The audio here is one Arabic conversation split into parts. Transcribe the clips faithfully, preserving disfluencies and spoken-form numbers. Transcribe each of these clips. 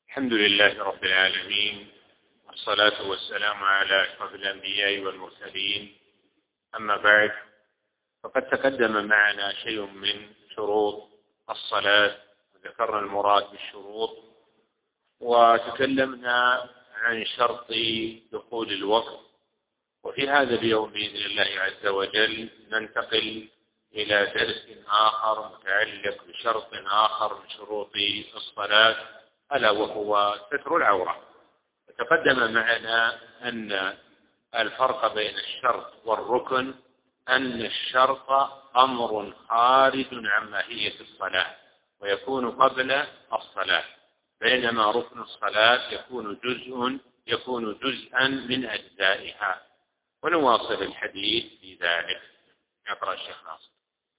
الحمد لله رب العالمين، والصلاة والسلام على أشرف الأنبياء والمرسلين. أما بعد، فقد تقدم معنا شيء من شروط الصلاة، وذكرنا المراد بالشروط، وتكلمنا عن شرط دخول الوقت. وفي هذا اليوم بإذن الله عز وجل ننتقل إلى درس آخر متعلق بشرط آخر من شروط الصلاة، ألا وهو ستر العورة. تقدم معنا أن الفرق بين الشرط والركن أن الشرط أمر خارج عن ماهية الصلاة ويكون قبل الصلاة، بينما ركن الصلاة يكون جزء يكون جزءا من أجزائها. ونواصل الحديث في ذلك. يقرأ الشيخ ناصر.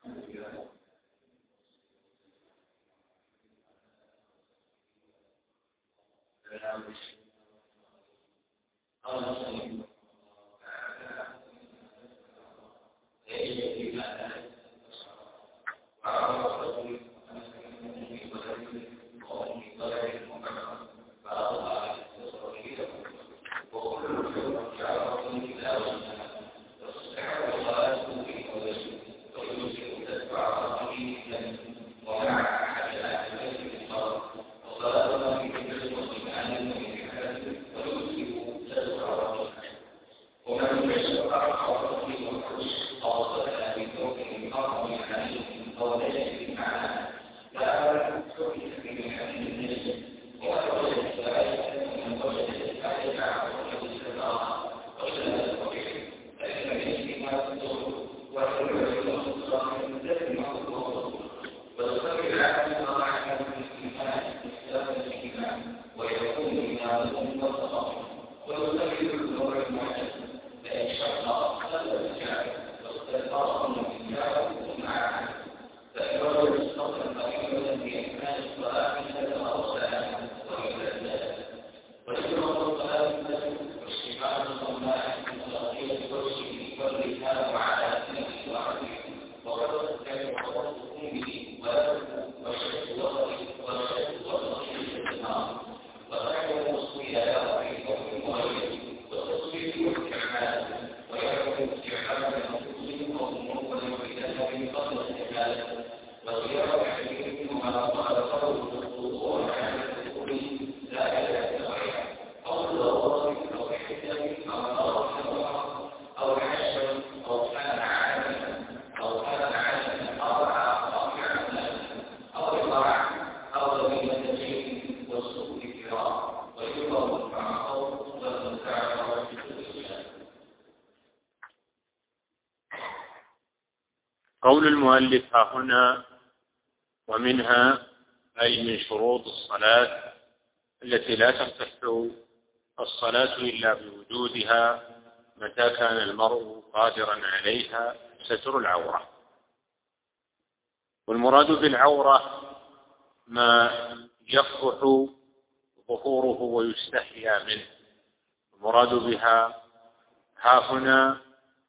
قول المؤلف ها هنا: ومنها أي من شروط الصلاة التي لا تصح الصلاة إلا بوجودها متى كان المرء قادرا عليها ستر العورة. والمراد بالعورة ما يفضح ظهوره ويستحيا منه. المراد بها ها هنا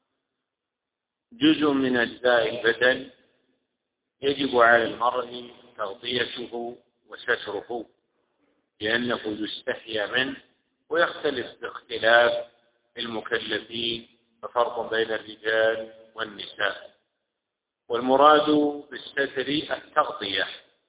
جزء من أجزاء البدن يجب على المرء تغطيته وستره، لأنه يستحيا منه، ويختلف باختلاف المكلفين، ففرق بين الرجال والنساء. والمراد بالستر التغطية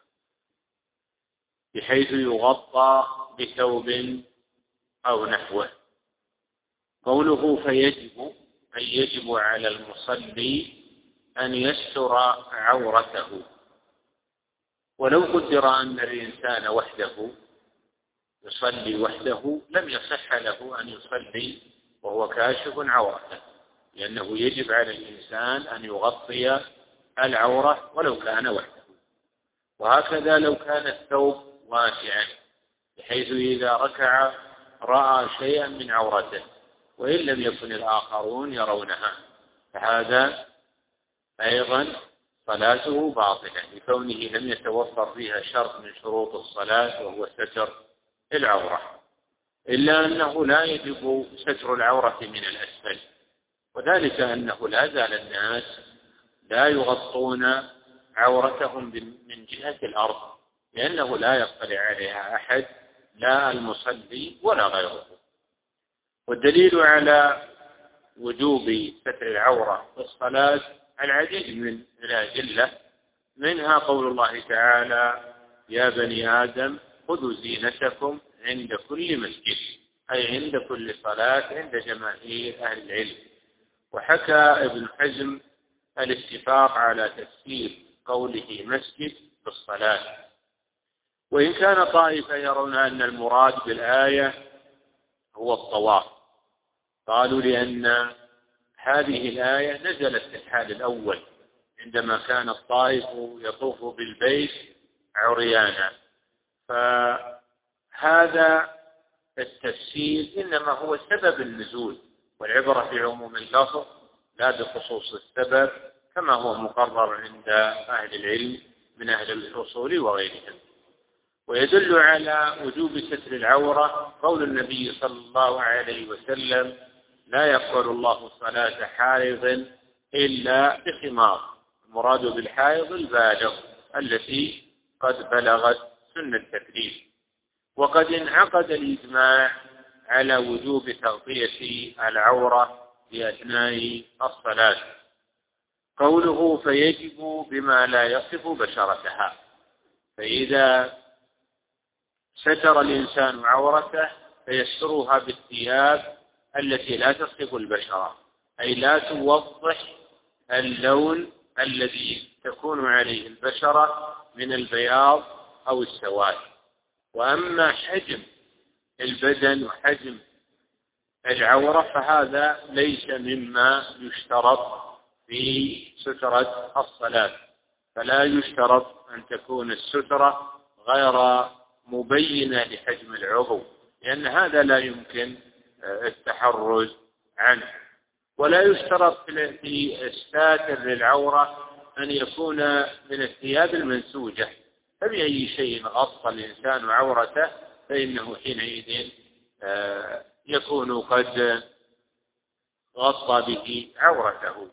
بحيث يغطى بثوب أو نحوه. قوله فيجب أي يجب على المصلي أن يستر عورته. ولو قدر أن الإنسان وحده يصلي وحده لم يصح له أن يصلي وهو كاشف عورته، لأنه يجب على الإنسان أن يغطي العورة ولو كان وحده. وهكذا لو كان الثوب واسعا بحيث إذا ركع رأى شيئا من عورته وإن لم يكن الآخرون يرونها، فهذا أيضا صلاته باطلة لكونه لم يتوفر فيها شرط من شروط الصلاة وهو ستر العورة. إلا أنه لا يجب ستر العورة من الأسفل، وذلك أنه لا زال الناس لا يغطون عورتهم من جهة الأرض، لأنه لا يطلع عليها أحد لا المصلي ولا غيره. والدليل على وجوب ستر العورة في الصلاة العديد من الأدلة، منها قول الله تعالى: يا بني آدم خذوا زينتكم عند كل مسجد، أي عند كل صلاة عند جماهير أهل العلم. وحكى ابن حزم الاتفاق على تفسير قوله مسجد بالصلاة، وإن كان طائفة يرون أن المراد بالآية هو الطواف، قالوا لأن هذه الآية نزلت في الحال الأول عندما كان الطائف يطوف بالبيت عريانا، فهذا التفسير إنما هو سبب النزول، والعبرة في عموم اللفظ لا بخصوص السبب، كما هو مقرر عند أهل العلم من أهل الأصول وغيرهم. ويدل على وجوب ستر العورة قول النبي صلى الله عليه وسلم: لا يقبل الله صلاة حائض إلا بخمار. المراد بالحائض البالغ التي قد بلغت سن التكليف. وقد انعقد الإجماع على وجوب تغطية العورة في أثناء الصلاة. قوله فيجب بما لا يصف بشرتها، فإذا ستر الإنسان عورته فيسترها بالثياب التي لا تصف البشرة، أي لا توضح اللون الذي تكون عليه البشرة من البياض أو السواد. وأما حجم البدن وحجم العورة فهذا ليس مما يشترط في سترة الصلاة، فلا يشترط أن تكون السترة غير مبينة لحجم العضو، لأن هذا لا يمكن التحرز عنه. ولا يشترط في الساتر للعورة أن يكون من الثياب المنسوجة، فبأي شيء غطى الإنسان عورته فإنه حينئذ يكون قد غطى به عورته.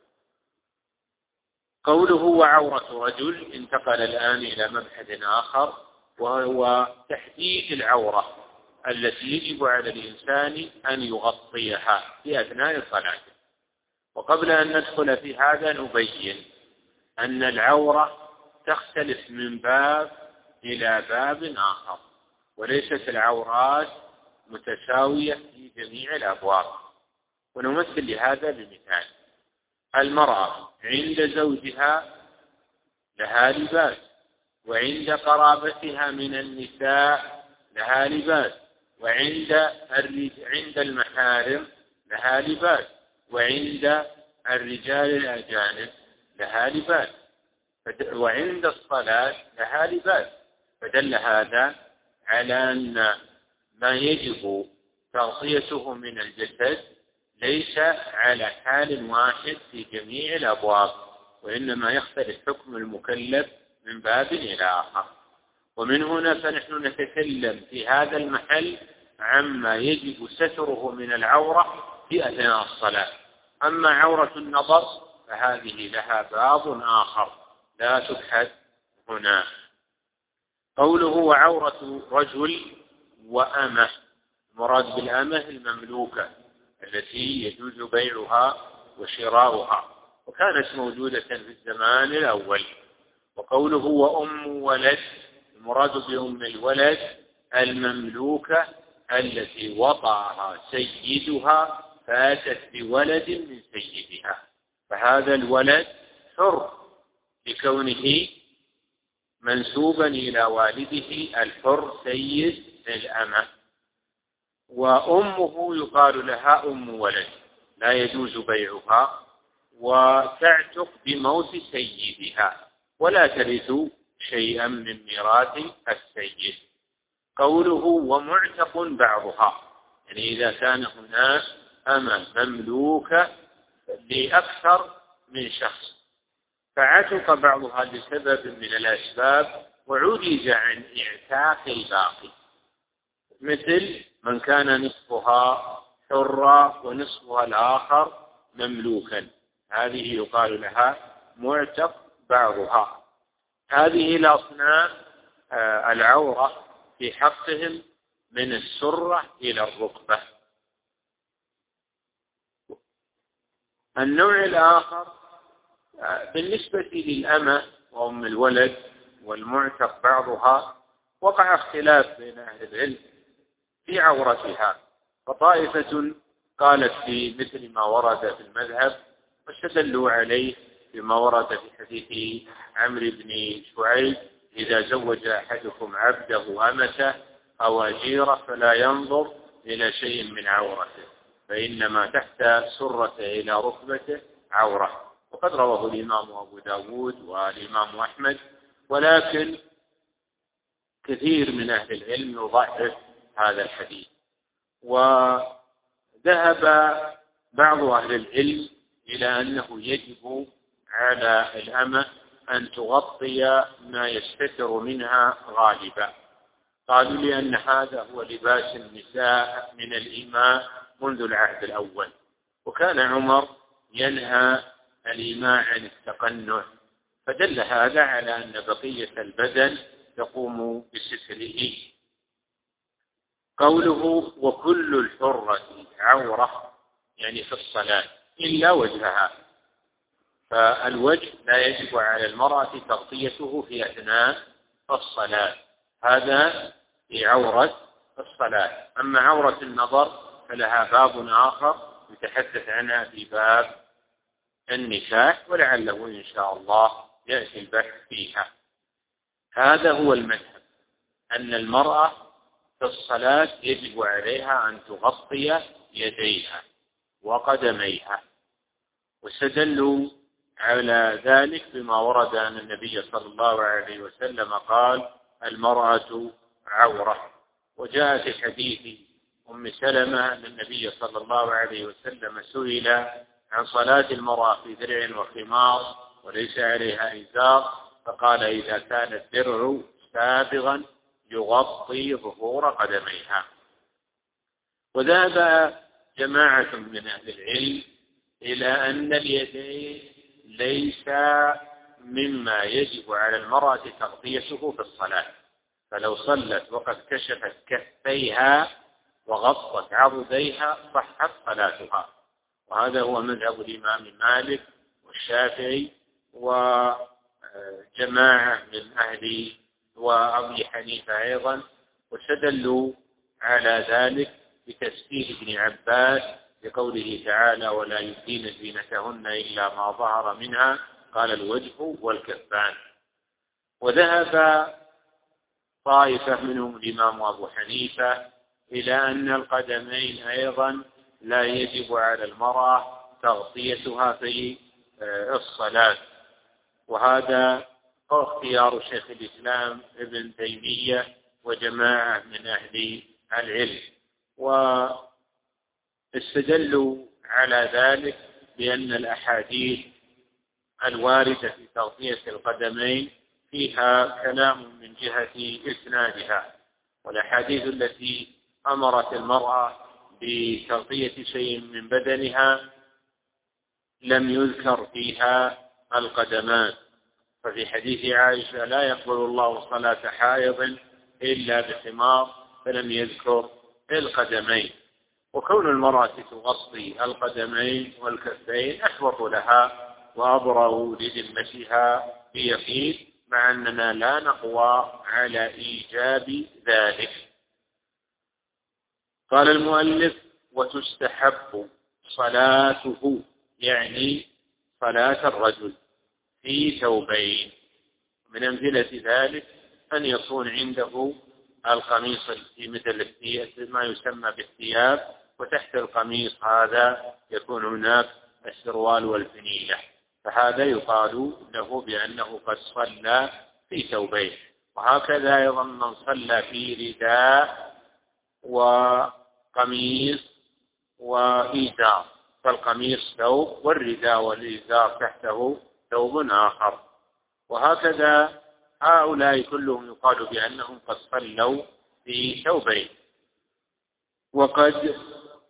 قوله وعورة رجل انتقل الآن إلى مبحث آخر، وهو تحديد العورة التي يجب على الإنسان أن يغطيها في أثناء صلاته. وقبل أن ندخل في هذا نبين أن العورة تختلف من باب إلى باب آخر، وليست العورات متساوية في جميع الأبواب. ونمثل لهذا بمثال: المرأة عند زوجها لها لباس، وعند قرابتها من النساء لها لباس، وعند عند المحارم لها لباس، وعند الرجال الأجانب لها لباس، وعند الصلاة لها لباس. فدل هذا على أن ما يجب تغطيته من الجسد ليس على حال واحد في جميع الأبواب، وإنما يختلف حكم المكلف من باب إلى آخر. ومن هنا فنحن نتكلم في هذا المحل عما يجب ستره من العورة في أثناء الصلاة. أما عورة النظر فهذه لها باب آخر لا تبحث هنا. قوله وعورة رجل وأمة، مراد بالأمة المملوكة التي يجوز بيعها وشراؤها، وكانت موجودة في الزمان الأول. وقوله وأم ولد، المراد بأم الولد المملوكة التي وطأها سيدها فاتت بولد من سيدها، فهذا الولد حر لكونه منسوبا إلى والده الحر سيد الأمة. وأمه يقال لها أم ولد لا يجوز بيعها، وتعتق بموت سيدها ولا ترث شيئا من ميراث السيد. قوله ومعتق بعضها، يعني إذا كان هناك أمة مملوكة لأكثر من شخص فعتق بعضها لسبب من الأسباب وعُجِزَ عن إعتاق الباقي، مثل من كان نصفها حرا ونصفها الآخر مملوكا، هذه يقال لها معتق بعضها. هذه الأصناف العورة في حقهم من السرة إلى الركبة. النوع الآخر بالنسبة للأمة وأم الولد والمعتق بعضها وقع اختلاف بين أهل العلم في عورتها، فطائفة قالت في مثل ما ورد في المذهب واستدلوا عليه بما ورد في حديث عمرو بن شعيب: إذا زوج أحدكم عبده أمته أو أجيره فلا ينظر إلى شيء من عورته فإنما تحت سرته إلى ركبته عورة. وقد رواه الإمام أبو داود والإمام أحمد، ولكن كثير من أهل العلم يضعف هذا الحديث. وذهب بعض أهل العلم إلى أنه يجب على الأمة أن تغطي ما يستتر منها غالبا، قالوا لأن هذا هو لباس النساء من الإماء منذ العهد الأول، وكان عمر ينهى الإماء عن التقنع، فدل هذا على أن بقية البدن تقوم بستره. قوله وكل الحرة عورة يعني في الصلاة إلا وجهها، فالوجه لا يجب على المرأة تغطيته في أثناء الصلاة، هذا في عورة الصلاة. أما عورة النظر فلها باب آخر يتحدث عنها في باب النكاح، ولعله إن شاء الله يأتي البحث فيها. هذا هو المذهب، أن المرأة في الصلاة يجب عليها أن تغطي يديها وقدميها، واستدلوا على ذلك بما ورد أن النبي صلى الله عليه وسلم قال: المرأة عورة. وجاء في حديث أم سلمة أن النبي صلى الله عليه وسلم سئل عن صلاة المرأة في درع وخمار وليس عليها إزار، فقال: إذا كان الدرع سابغا يغطي ظهور قدميها. وذهب جماعة من أهل العلم إلى أن اليدين ليس مما يجب على المرأة تغطيته في الصلاة، فلو صلت وقد كشفت كفيها وغطت عضديها صحت صلاتها. وهذا هو مذهب الإمام مالك والشافعي وجماعة من أهل وأبي حنيفة أيضا، واستدلوا على ذلك بتسبيح ابن عباس بقوله تعالى: ولا يبدين زينتهن إلا ما ظهر منها، قال: الوجه والكفان. وذهب طائفة منهم الإمام أبو حنيفة إلى أن القدمين أيضا لا يجب على المرأة تغطيتها في الصلاة، وهذا هو اختيار شيخ الإسلام ابن تيمية وجماعة من أهل العلم. واستدلوا على ذلك بأن الأحاديث الواردة في تغطية القدمين فيها كلام من جهة إسنادها، والأحاديث التي أمرت المرأة بتغطية شيء من بدنها لم يذكر فيها القدمان. ففي حديث عائشة: لا يقبل الله صلاة حائض إلا بخمار، فلم يذكر القدمين. وكون المرأة تغطي القدمين والكفين أحوط لها وأبرأ لذمتها بيقين، مع أننا لا نقوى على إيجاب ذلك. قال المؤلف: وتستحب صلاته، يعني صلاة الرجل في ثوبين. من أمثلة ذلك أن يكون عنده القميص في مثل ما يسمى بالثياب، وتحت القميص هذا يكون هناك السروال والفنيلة، فهذا يقال له بأنه قد صلى في ثوبين. وهكذا أيضا من صلى في رداء وقميص وإزار، فالقميص ثوب والرداء والإزار تحته ثوب آخر. وهكذا هؤلاء كلهم يقال بأنهم قد صلوا في ثوبين. وقد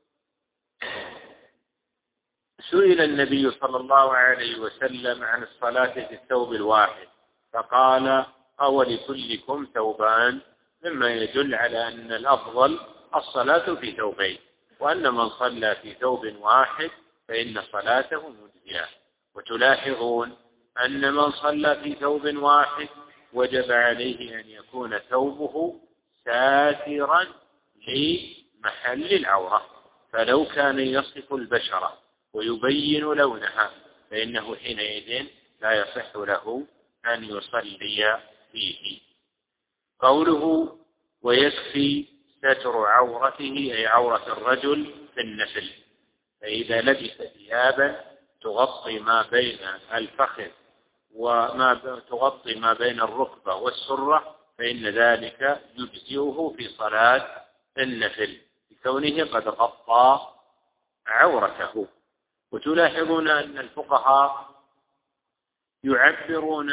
سئل النبي صلى الله عليه وسلم عن الصلاة في الثوب الواحد، فقال: أولكلكم ثوبان؟ مما يدل على أن الأفضل الصلاة في ثوبين، وأن من صلى في ثوب واحد فإن صلاته مجزئة. وتلاحظون أن من صلى في ثوب واحد وجب عليه أن يكون ثوبه ساترا لمحل العورة، فلو كان يصف البشرة ويبين لونها فإنه حينئذ لا يصح له أن يصلي فيه. قوله ويكفي ستر عورته أي عورة الرجل في النفل، فإذا لبس ثيابا تغطي ما بين الفخذ وما تغطي ما بين الركبة والسرة فإن ذلك يجزئه في صلاة النفل بكونه قد غطى عورته. وتلاحظون أن الفقهاء يعبرون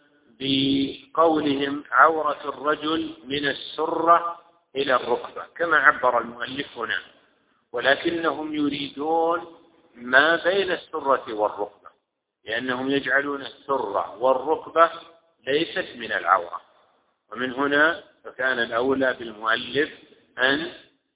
بقولهم عورة الرجل من السرة إلى الركبة كما عبر المؤلف هنا، ولكنهم يريدون ما بين السرة والركبة، لأنهم يجعلون السرة والركبة ليست من العورة. ومن هنا فكان الأولى بالمؤلف أن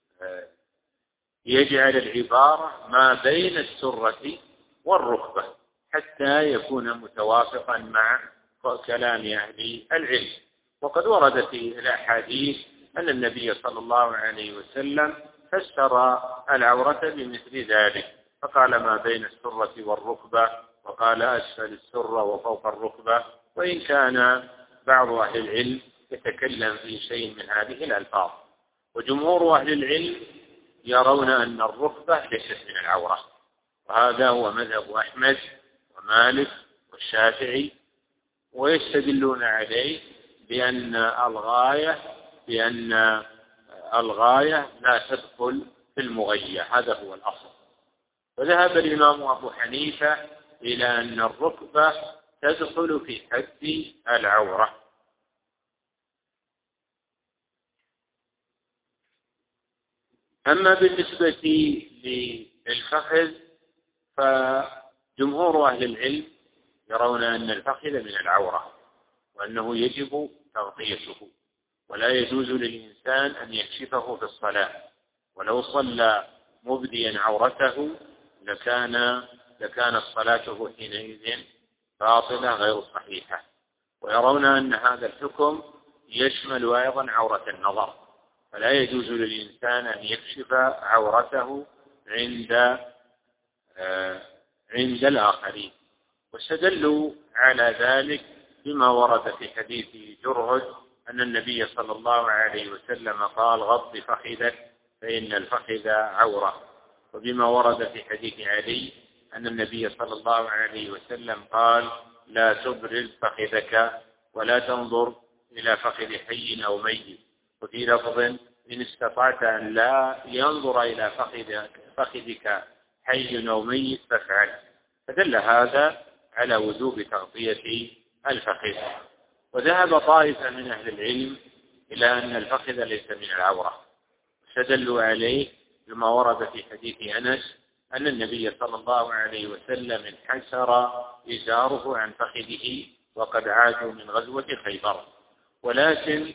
يجعل العبارة ما بين السرة والركبة حتى يكون متوافقا مع كلام أهل العلم. وقد وردت الأحاديث أن النبي صلى الله عليه وسلم فسر العورة بمثل ذلك، فقال ما بين السرة والركبة، وقال أسفل السرة وفوق الركبة، وإن كان بعض أهل العلم يتكلم في شيء من هذه الألفاظ. وجمهور أهل العلم يرون أن الركبة ليست من العورة، وهذا هو مذهب أحمد ومالك والشافعي، ويستدلون عليه بأن الغاية بأن الغاية لا تدخل في المغية، هذا هو الأصل. وذهب الإمام أبو حنيفة إلى أن الركبة تدخل في حد العورة. أما بالنسبة للفخذ فجمهور أهل العلم يرون أن الفخذ من العورة وأنه يجب تغطيته، ولا يجوز للإنسان أن يكشفه في الصلاة، ولو صلى مبديا عورته لكان لكانت صلاته حينئذ باطلة غير صحيحة. ويرون أن هذا الحكم يشمل أيضا عورة النظر، فلا يجوز للإنسان أن يكشف عورته عند عند الآخرين. واستدلوا على ذلك بما ورد في حديث جرهد أن النبي صلى الله عليه وسلم قال غض فخذك فإن الفخذ عورة، وبما ورد في حديث علي أن النبي صلى الله عليه وسلم قال لا تبرز فخذك ولا تنظر إلى فخذ حي أو ميت، وفي لفظ إن استطعت أن لا ينظر إلى فخذك, فخذك حي أو ميت فافعل. فدل هذا على وجوب تغطية الفخذ. وذهب طائفة من أهل العلم إلى أن الفخذ ليس من العورة، استدلوا عليه بما ورد في حديث أنس أن النبي صلى الله عليه وسلم انحسر إزاره عن فخذه وقد عادوا من غزوة خيبر. ولكن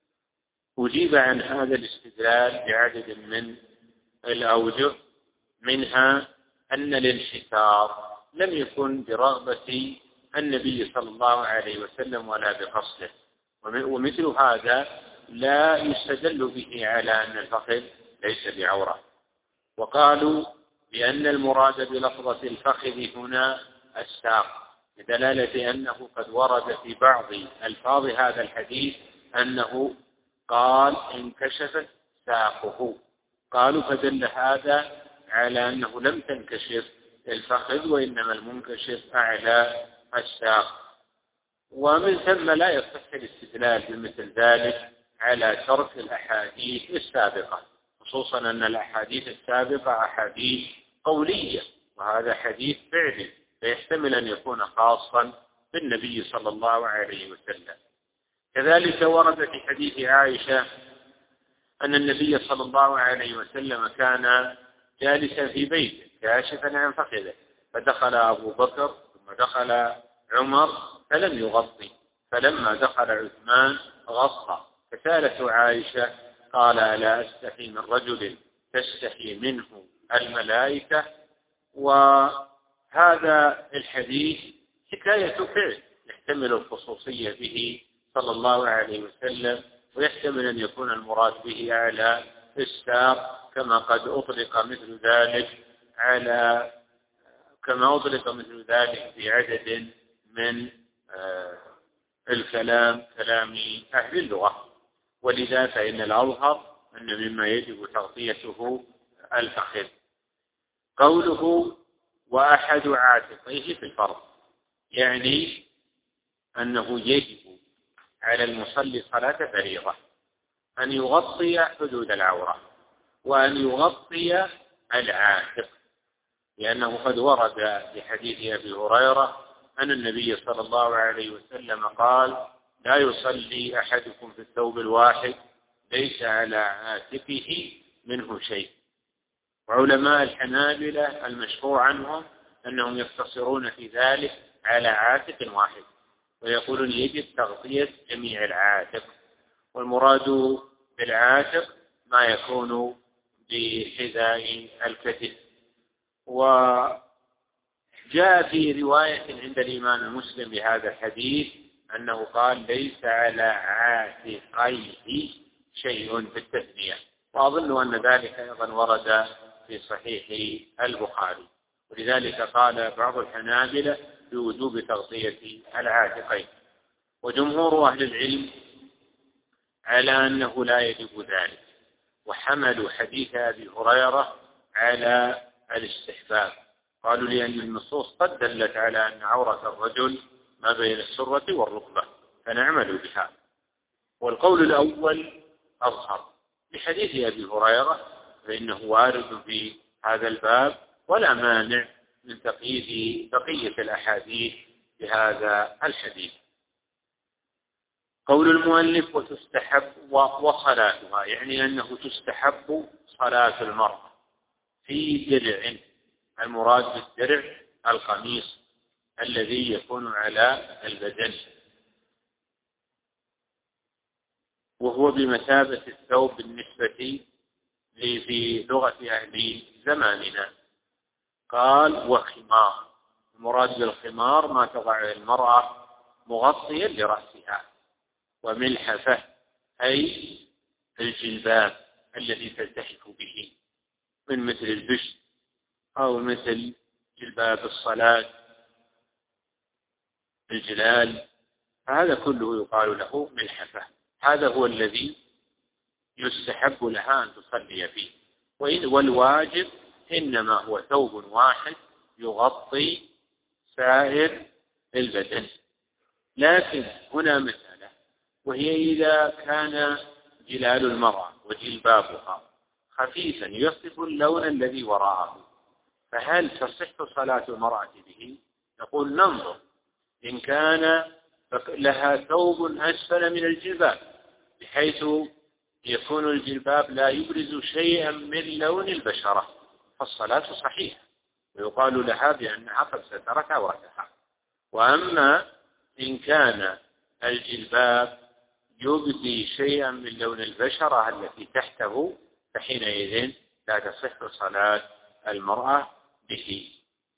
أجيب عن هذا الاستدلال بعدد من الأوجه، منها أن الانحسار لم يكن برغبة النبي صلى الله عليه وسلم ولا بقصده، ومثل هذا لا يستدل به على أن الفخذ ليس بعورة. وقالوا بأن المراد بلفظة الفخذ هنا الساق، بدلالة أنه قد ورد في بعض ألفاظ هذا الحديث أنه قال انكشفت ساقه، قالوا فدل هذا على أنه لم تنكشف الفخذ وإنما المنكشف أعلى الساق. ومن ثم لا يصح الاستدلال بمثل ذلك على ترك الأحاديث السابقة، خصوصا أن الأحاديث السابقة أحاديث قولية وهذا حديث فعلي، فيحتمل أن يكون خاصا بالنبي صلى الله عليه وسلم. كذلك ورد في حديث عائشة أن النبي صلى الله عليه وسلم كان جالسا في بيته كاشفا عن فخذه، فدخل أبو بكر ثم دخل عمر فلم يغطي، فلما دخل عثمان غطى، فسألته عائشة قال ألا أستحي من رجل تستحي منه الملائكة. وهذا الحديث حكاية فعل يحتمل الخصوصية به صلى الله عليه وسلم، ويحتمل أن يكون المراد به على الساق كما قد أطلق مثل ذلك على كما أطلق مثل ذلك في عدد من الكلام كلام أهل اللغة. ولذا فإن الأظهر أن مما يجب تغطيته الفخذ. قوله وأحد عاتقيه في الفرض يعني أنه يجب على المصلي صلاة فريضة أن يغطي حدود العورة وأن يغطي العاتق، لأنه قد ورد في حديث أبي هريرة أن النبي صلى الله عليه وسلم قال لا يصلي أحدكم في الثوب الواحد ليس على عاتقه منه شيء. وعلماء الحنابلة المشهور عنهم أنهم يقتصرون في ذلك على عاتق واحد ويقولون يجب تغطية جميع العاتق، والمراد بالعاتق ما يكون بحذاء الكتف. وجاء في رواية عند الإمام المسلم بهذا الحديث أنه قال ليس على عاتقيه شيء بالتثنية، وأظن أن ذلك أيضا ورد في صحيح البخاري. ولذلك قال بعض الحنابلة بوجوب تغطية العاتقين، وجمهور أهل العلم على أنه لا يجب ذلك، وحملوا حديث أبي هريرة على الاستحباب. قالوا لأن النصوص قد دلت على أن عورة الرجل ما بين السرة والركبة فنعمل بها. والقول الأول أظهر بحديث أبي هريرة فإنه وارد في هذا الباب، ولا مانع من تقييد بقية الأحاديث بهذا الحديث. قول المؤلف وتستحب وصلاتها يعني أنه تستحب صلاة المرأة في درع، المراد بالدرع القميص الذي يكون على البدن، وهو بمثابة الثوب بالنسبة في لغة أهل زماننا. قال وخمار، المراد بالخمار ما تضع المرأة مغطيا لرأسها، وملحفة أي الجلباب الذي تلتحف به من مثل البشت أو مثل جلباب الصلاة الجلال، هذا كله يقال له ملحفة. هذا هو الذي يستحب لها أن تصلي فيه، والواجب إنما هو ثوب واحد يغطي سائر البدن. لكن هنا مسألة، وهي إذا كان جلال المرأة وجلبابها خفيفا يصف اللون الذي وراءه، فهل تصح صلاة المرأة به؟ نقول ننظر، إن كان لها ثوب أسفل من الجلباب بحيث يكون الجلباب لا يبرز شيئا من لون البشرة فالصلاة صحيحة ويقال لها بأنها قد سترت عورتها. وأما إن كان الجلباب يبدي شيئا من لون البشرة التي تحته فحينئذ لا تصح صلاة المرأة به.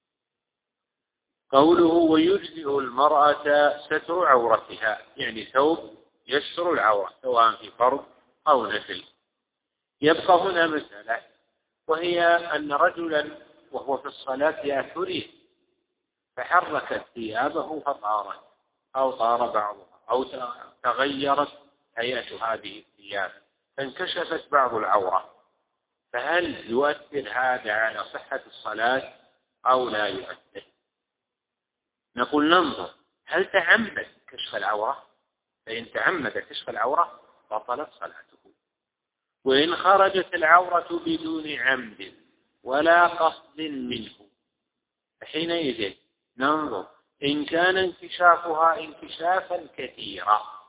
قوله ويجزئ المرأة ستر عورتها يعني ثوب يستر العورة سواء في فرض أو نفل. يبقى هنا مسألة، وهي أن رجلا وهو في الصلاة يأثره فحركت ثيابه فطارت أو طار بعضها أو تغيرت هيئة هذه الثياب فانكشفت بعض العورة، فهل يؤثر هذا على صحة الصلاة أو لا يؤثر؟ نقول ننظر، هل تعمد كشف العورة؟ فإن تعمد كشف العورة بطلت صلاته. وإن خرجت العورة بدون عمد ولا قصد منه فحينئذ ننظر، إن كان انكشافها انكشافا كثيرا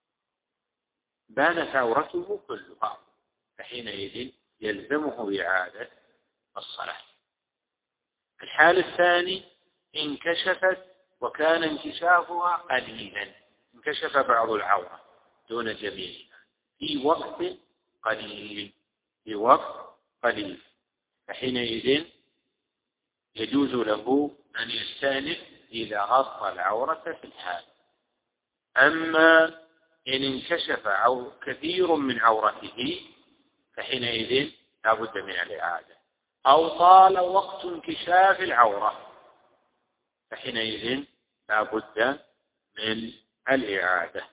بانت عورته كلها فحينئذ يلزمه إعادة الصلاة. الحال الثاني انكشفت وكان انكشافها قليلا، انكشف بعض العورة دون جميعها في وقت قليل في وقت قليل فحينئذ يجوز له أن يستأنف إذا غطى العورة في الحال. أما إن انكشف أو كثير من عورته فحينئذ لا بد من الإعادة، أو طال وقت انكشاف العورة فحينئذ لا بد من الإعادة.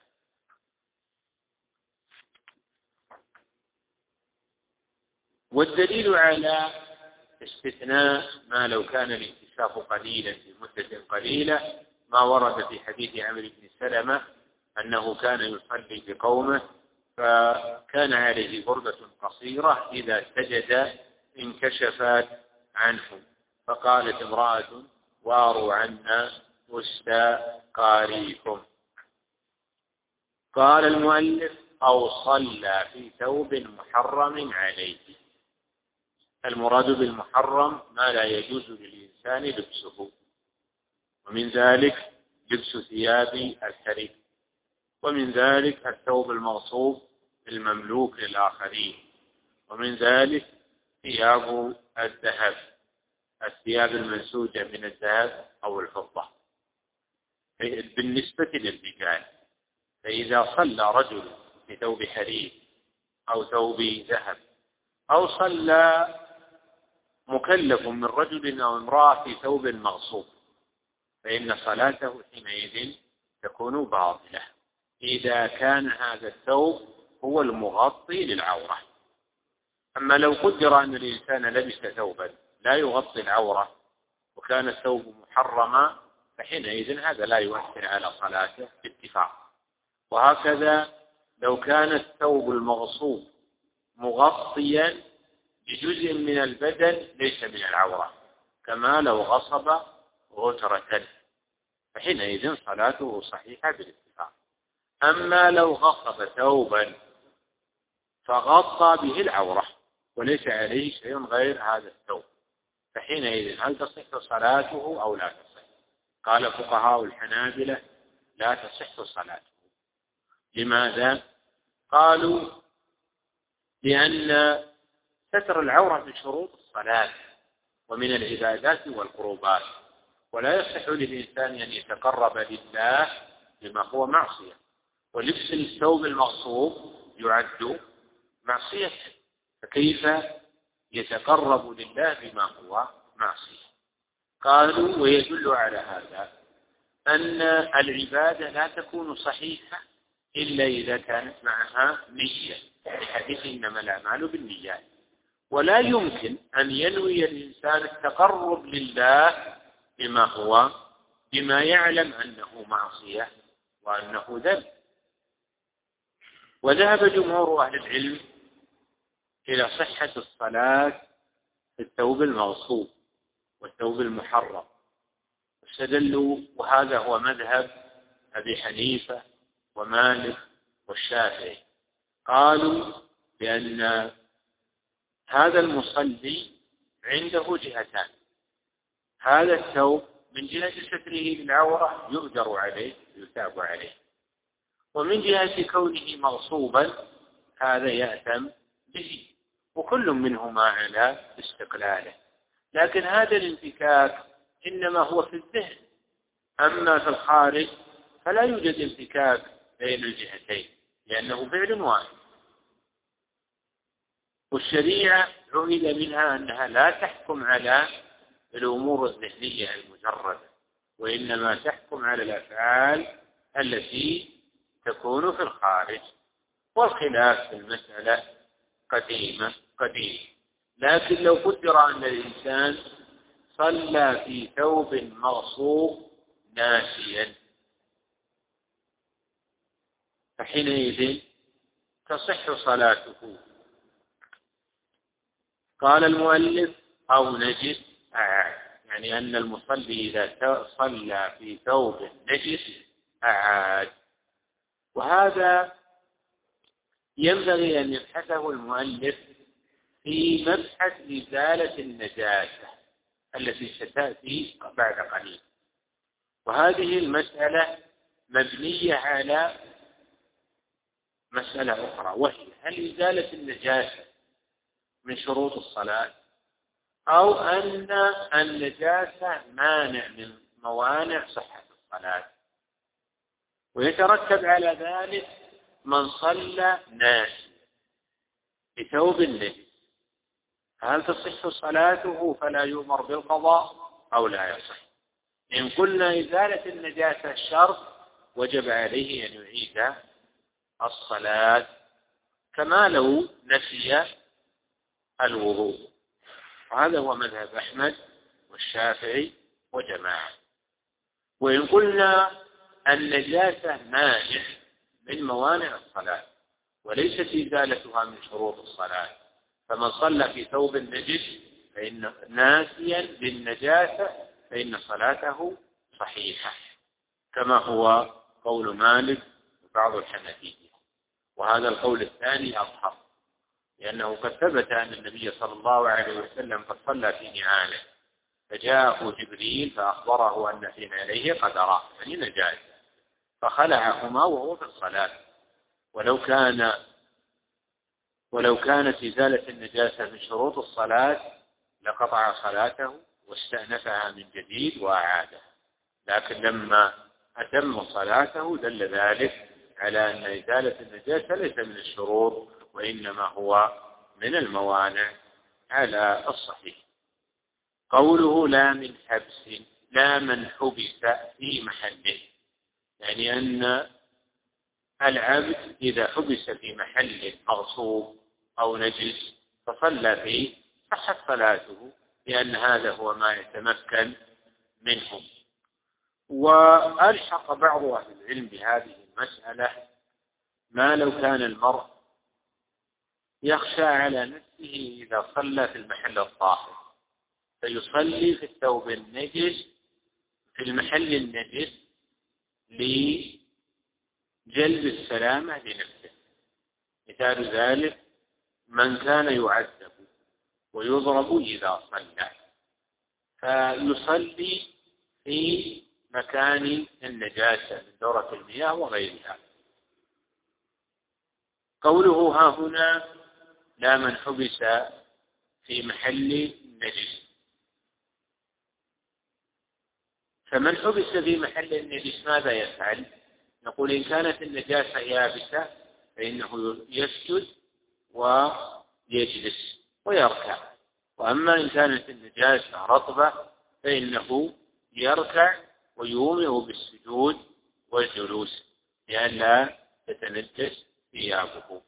والدليل على استثناء ما لو كان الانكشاف قليلا في مدة قليلة ما ورد في حديث عمرو بن سلمة أنه كان يصلي بقومه فكان عليه بردة قصيرة إذا سجد انكشفت عنه، فقالت امرأة واروا عنا وسط قاريكم. قال المؤلف أو صلى في ثوب محرم عليه. المراد بالمحرم ما لا يجوز للإنسان لبسه، ومن ذلك لبس ثياب الحرير، ومن ذلك الثوب المغصوب المملوك للآخرين، ومن ذلك ثياب الذهب، الثياب المنسوجة من الذهب أو الفضة بالنسبة للرجال. فإذا صلى رجل في ثوب حرير أو ثوب ذهب، أو صلى مكلف من رجل أو امرأة في ثوب مغصوب، فإن صلاته حينئذ تكون باطلة إذا كان هذا الثوب هو المغطي للعورة. أما لو قدر أن الإنسان لبس ثوبا لا يغطي العورة وكان الثوب محرما فحينئذ هذا لا يؤثر على صلاته باتفاق. وهكذا لو كان الثوب المغصوب مغطيا بجزء من البدن ليس من العورة، كما لو غصب غترة، فحينئذ صلاته صحيحة بالاتفاق. أما لو غصب ثوبا فغطى به العورة وليس عليه شيء غير هذا الثوب فحينئذ هل تصح صلاته أو لا تصح؟ قال فقهاء الحنابلة لا تصح صلاته. لماذا؟ قالوا لأن ستر العورة من شروط الصلاة ومن العبادات والقربات، ولا يصح للإنسان أن يتقرب لله بما هو معصية، ولبس الثوب المغصوب يعد معصية، فكيف يتقرب لله بما هو معصية؟ قالوا ويدل على هذا أن العبادة لا تكون صحيحة إلا إذا كانت معها نية، لحديث إنما الأعمال بالنيات. ولا يمكن أن ينوي الإنسان التقرب لله بما هو بما يعلم أنه معصية وأنه ذنب. وذهب جمهور أهل العلم إلى صحة الصلاة في الثوب المغصوب والثوب المحرم، واستدلوا، وهذا هو مذهب أبي حنيفة ومالك والشافعي، قالوا بأن هذا المصلي عنده جهتان: هذا الثوب من جهة ستره للعورة يؤجر عليه يثاب عليه، ومن جهة كونه مغصوبا هذا يأثم به، وكل منهما على استقلاله. لكن هذا الانفكاك إنما هو في الذهن، أما في الخارج فلا يوجد انفكاك بين الجهتين لأنه فعل واحد. والشريعة عهد منها أنها لا تحكم على الأمور الذهنية المجردة، وإنما تحكم على الأفعال التي تكون في الخارج. والخلاف في المسألة قديمة قديم، لكن لو قدر أن الإنسان صلى في ثوب مغصوب ناسيا فحينئذ تصح صلاته. قال المؤلف أو نجس أعاد، يعني أن المصلي إذا صلى في ثوب نجس أعاد. وهذا ينبغي أن يبحثه المؤلف في مبحث إزالة النجاسة التي ستأتي بعد قليل، وهذه المسألة مبنية على مسألة أخرى، وهي هل إزالة النجاسة من شروط الصلاة أو أن النجاسة مانع من موانع صحة الصلاة؟ ويترتب على ذلك من صلى ناسيا بثوب النجس، هل تصح صلاته فلا يؤمر بالقضاء أو لا يصح؟ إن قلنا إزالة النجاسة شرط وجب عليه أن يعيد الصلاة كما لو نسي الوضوء، وهذا هو مذهب أحمد والشافعي وجماعة. وإن قلنا النجاسة مانع من موانع الصلاة وليست إزالتها من شروط الصلاة، فمن صلى في ثوب النجس فإن ناسيا للنجاسة فإن صلاته صحيحة، كما هو قول مالك وبعض الحنفية. وهذا القول الثاني أظهر، لأنه قد ثبت أن النبي صلى الله عليه وسلم قد صلى في نعاله فجاءه جبريل فأخبره أن في نعليه قدرا يعني نجاسة، فخلعهما وهو في الصلاة. ولو كان ولو كانت إزالة النجاسة من شروط الصلاة لقطع صلاته واستأنفها من جديد وأعادها، لكن لما أتم صلاته دل ذلك على أن إزالة النجاسة ليس من الشروط وإنما هو من الموانع على الصحيح. قوله لا من حبس، لا من حبس في محله، يعني أن العبد إذا حبس في محل مغصوب أو نجس فصلى فيه صحت صلاته، لأن هذا هو ما يتمكن منه. وألحق بعض أهل العلم بهذه المسألة ما لو كان المرء يخشى على نفسه إذا صلى في المحل الطاهر فيصلي في الثوب النجس في المحل النجس لجلب السلامة لنفسه. مثال ذلك من كان يعذب ويضرب إذا صلى فيصلي في مكان النجاسة من دورة المياه وغيرها. قوله ها هنا لا من حبس في محل النجس، فمن حبس في محل النجس ماذا يفعل؟ نقول إن كانت النجاسة يابسة فإنه يسجد ويجلس ويركع، وأما إن كانت النجاسة رطبة فإنه يركع ويومئ بالسجود والجلوس لئلا تتنجس ثيابه.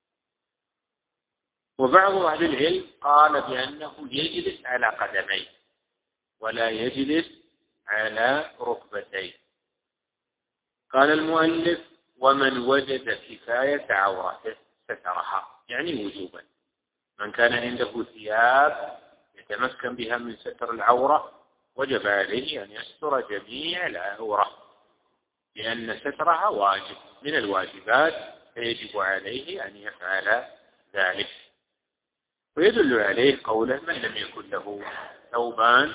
وبعض أهل العلم قال بأنه يجلس على قدميه ولا يجلس على ركبتيه. قال المؤلف ومن وجد كفاية عورته سترها، يعني وجوبا. من كان عنده ثياب يتمكن بها من ستر العورة وجب عليه أن يستر جميع العورة، لأن سترها واجب من الواجبات فيجب عليه أن يفعل ذلك. ويدل عليه قوله من لم يكن له ثوبان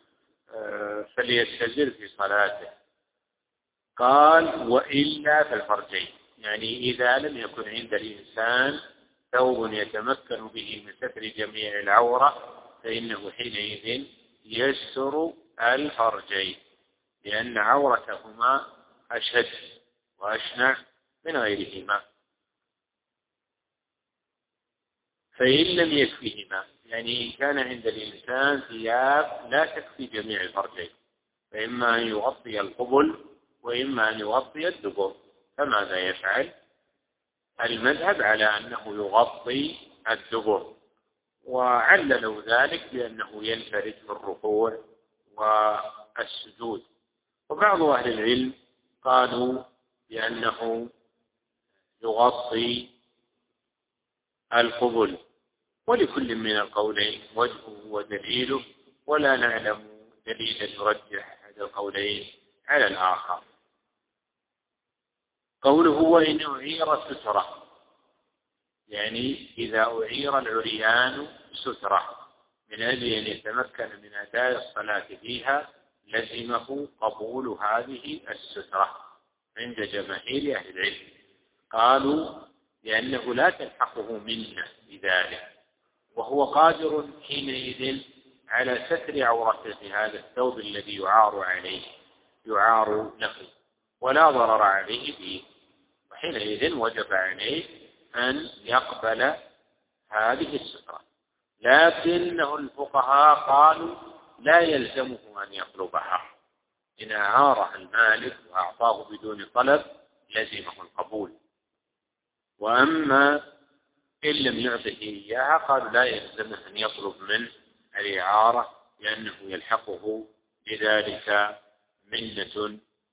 فليستزر في صلاته. قال وإلا في الفرجين، يعني إذا لم يكن عند الإنسان ثوب يتمكن به من ستر جميع العورة فإنه حينئذ يستر الفرجين، لأن عورتهما أشد وأشنع من غيرهما. فإن لم يكفيهما، يعني إن كان عند الإنسان ثياب لا تكفي جميع الفرجين فإما أن يغطي القبل وإما أن يغطي الدبر، فماذا يفعل؟ المذهب على أنه يغطي الدبر، وعللوا ذلك بأنه ينفرد في الركوع والسجود. وبعض أهل العلم قالوا بأنه يغطي القبل، ولكل من القولين وجهه ودليله، ولا نعلم دليلا يرجح هذا القولين على الآخر. قوله وإن أعير سترة، يعني إذا أعير العريان سترة من أجل أن يتمكن من أداء الصلاة فيها لزمه قبول هذه السترة عند جماهير أهل العلم. قالوا لأنه لا تلحقه منة بذلك، وهو قادر حينئذ على ستر عورته بهذا الثوب الذي يعار عليه يعار له ولا ضرر عليه به، وحينئذ وجب عليه أن يقبل هذه السترة. لكنه الفقهاء قالوا لا يلزمه أن يطلبها، إن أعاره المالك وأعطاه بدون طلب لزمه القبول، وأما إن لم يعطه إياها قالوا لا يلزمه أن يطلب منه الإعارة لأنه يلحقه بذلك منة.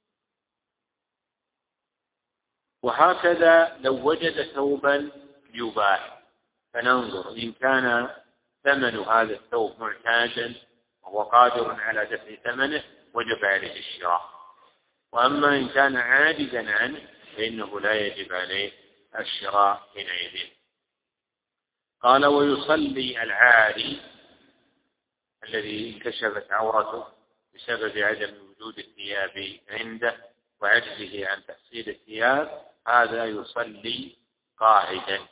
وهكذا لو وجد ثوبا يباع فننظر إن كان ثمن هذا الثوب معتادا وهو قادر على دفع ثمنه وجب عليه الشراء، وأما إن كان عاجزا عنه فإنه لا يجب عليه الشراء حينئذ. قال ويصلي العاري الذي انكشفت عورته بسبب عدم وجود الثياب عنده وعجزه عن تحصيل الثياب، هذا يصلي قاعدا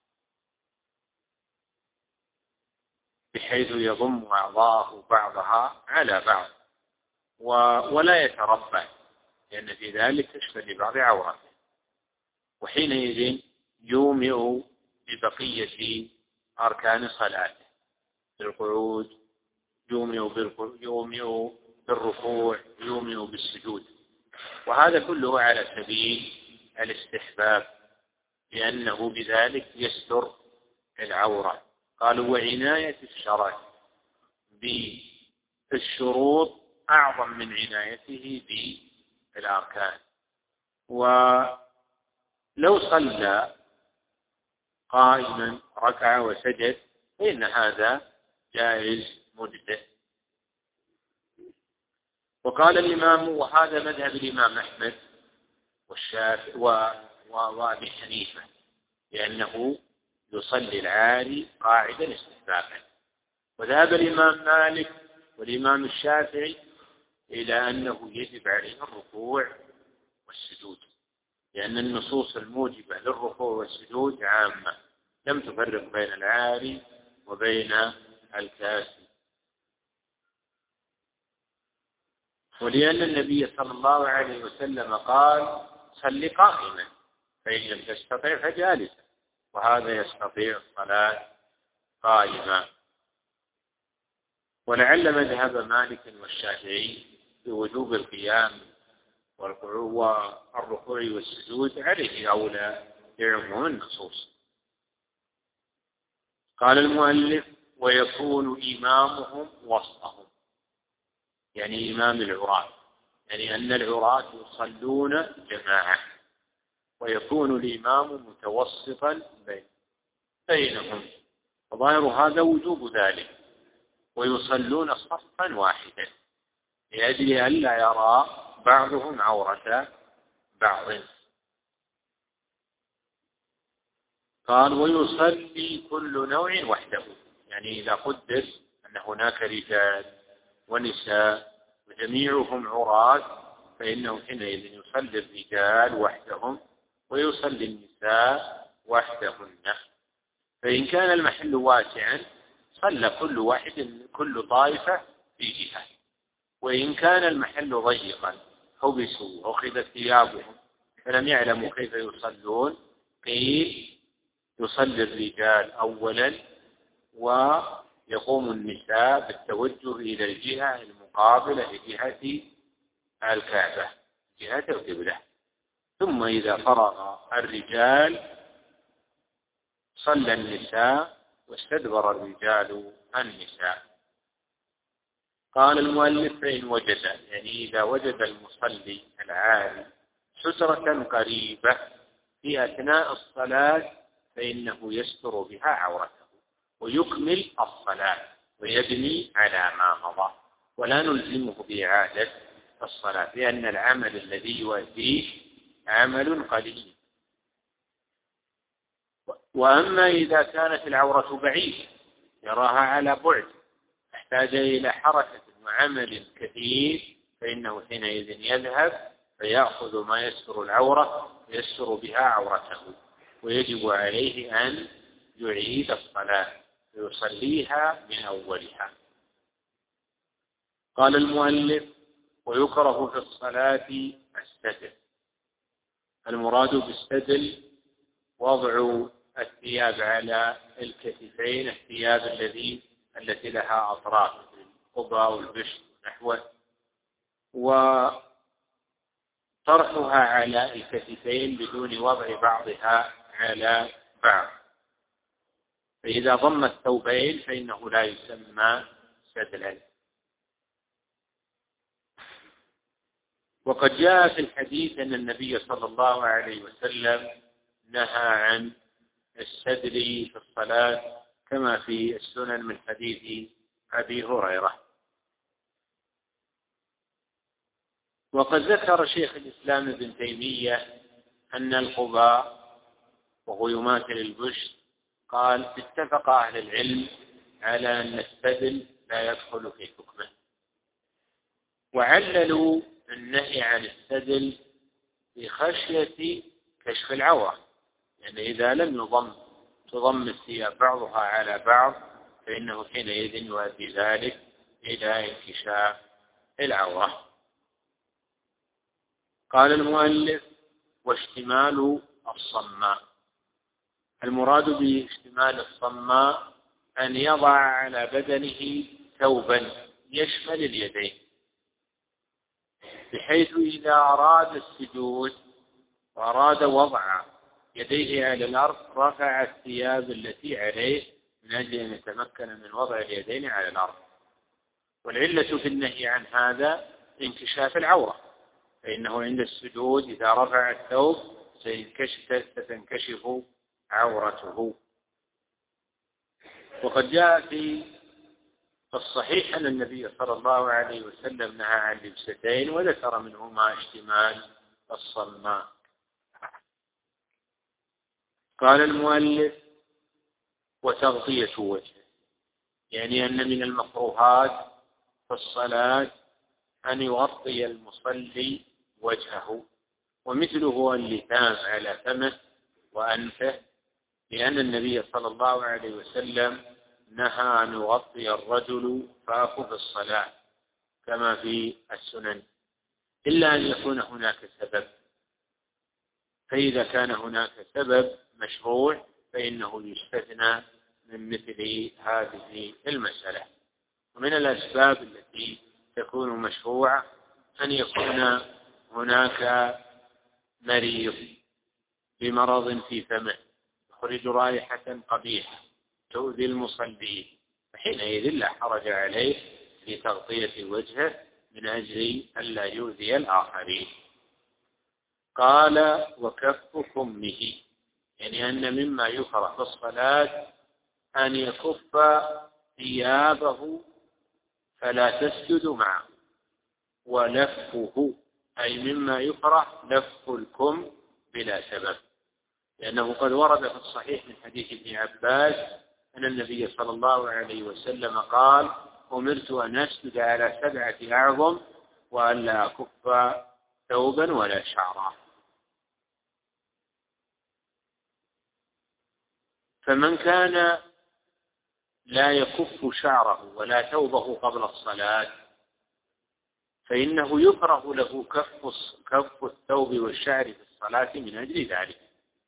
بحيث يضم أعضاءه بعضها على بعض ولا يتربع، لأن في ذلك كشف لبعض عورته، وحينئذ يومئ ببقية أركان صلاته بالقعود، يومئ يومئ بالركوع، يومئ بالسجود، وهذا كله على سبيل الاستحباب لأنه بذلك يستر العورة. قالوا وعناية الشرع بالشروط أعظم من عنايته بالأركان. ولو صلى قائما ركع وسجد فإن هذا جائز مجزئ. وقال الإمام وهذا مذهب الإمام أحمد والشافعي وأبي حنيفة لأنه يصلي العاري قاعدا استحبابا. وذهب الإمام مالك والإمام الشافعي إلى أنه يجب عليه الركوع والسجود، لأن النصوص الموجبة للركوع والسجود عامة لم تفرق بين العاري وبين الكاسي. ولأن النبي صلى الله عليه وسلم قال صل قائما فإن لم تستطع فجالسا، وهذا يستطيع الصلاة قائما. ولعل مذهب مالك والشافعي بوجوب القيام والركوع والسجود عليه أولى لعموم النصوص. قال المؤلف ويكون إمامهم وسطهم، يعني إمام العراة، يعني أن العراة يصلون جماعة ويكون الإمام متوسطا بينهم، وظاهر هذا وجوب ذلك، ويصلون صفا واحدا لأجل ألا يرى بعضهم عورة بعض. قال ويصلي كل نوع وحده، يعني إذا قدر أن هناك رجال ونساء وجميعهم عراة فإنه حينئذ يصلي الرجال وحدهم ويصلي النساء وحدهن. فإن كان المحل واسعا صلى كل واحد كل طائفة في جهة، وإن كان المحل ضيقا حبسوا أخذت ثيابهم فلم يعلموا كيف يصلون قيل يصلي الرجال أولا ويقوم النساء بالتوجه إلى الجهة المقابلة لجهة الكعبة جهة القبلة، ثم إذا فرغ الرجال صلى النساء واستدبر الرجال النساء. قال المؤلف فإن وجد، يعني إذا وجد المصلي العاري سترة قريبة في أثناء الصلاة فإنه يستر بها عورته ويكمل الصلاة ويبني على ما مضى، ولا نلزمه بإعادة الصلاة لأن العمل الذي يؤديه عمل قليل. وأما إذا كانت العورة بعيدة يراها على بعد احتاج إلى حركة وعمل كثير فإنه حينئذ يذهب فيأخذ ما يستر العورة يستر بها عورته ويجب عليه أن يعيد الصلاة ويصليها من أولها. قال المؤلف: ويكره في الصلاة السدل. المراد بالسدل وضع الثياب على الكتفين، الثياب الذي التي لها أطراف، القبى والبشر نحوه، وطرحها على الكتفين بدون وضع بعضها على بعض. فإذا ضم الثوبين فإنه لا يسمى سدلا. وقد جاء في الحديث أن النبي صلى الله عليه وسلم نهى عن السدل في الصلاة كما في السنن من حديث أبي هريرة. وقد ذكر شيخ الإسلام ابن تيمية أن القباء وهو يماثل البشر، قال: اتفق أهل العلم على أن السدل لا يدخل في حكمه، وعللوا النهي عن السدل بخشية كشف العورة، يعني إذا لم يضم تضم الثياب بعضها على بعض فإنه حينئذ يؤدي ذلك إلى انكشاف العورة. قال المؤلف: واشتمال الصماء. المراد باشتمال الصماء أن يضع على بدنه ثوبا يشمل اليدين، بحيث إذا أراد السجود وأراد وضع يديه على الأرض رفع الثياب التي عليه من أجل أن يتمكن من وضع اليدين على الأرض. والعلة في النهي عن هذا انكشاف العورة، فإنه عند السجود إذا رفع الثوب ستنكشف عورته. وقد جاء في الصحيح أن النبي صلى الله عليه وسلم نهى عن لبستين، وذكر منهما اشتمال الصماء. قال المؤلف: وتغطية وجهه، يعني أن من المكروهات في الصلاة أن يغطي المصلي وجهه، ومثله اللثام على فمه وأنفه، لأن النبي صلى الله عليه وسلم نهى أن يغطي الرجل فاه في الصلاة كما في السنن، إلا أن يكون هناك سبب. فإذا كان هناك سبب مشروع فإنه يستثنى من مثل هذه المسألة. ومن الأسباب التي تكون مشروعة أن يكون هناك مريض بمرض في فمه يخرج رائحة قبيحة تؤذي المصلين، فحينئذ لا حرج عليه في تغطية وجهه من أجل ألا يؤذي الآخرين. قال: وكف فمه، يعني أن مما يكره في الصلاة أن يكف ثيابه فلا تسجد معه، ولفه أي مما يكره لف الكم بلا سبب، لأنه قد ورد في الصحيح من حديث ابن عباس أن النبي صلى الله عليه وسلم قال: أمرت أن أسجد على سبعة أعظم وألا أكف ثوبا ولا شعرا. فمن كان لا يكف شعره ولا ثوبه قبل الصلاة فإنه يكره له كف كف الثوب والشعر في الصلاة من أجل ذلك.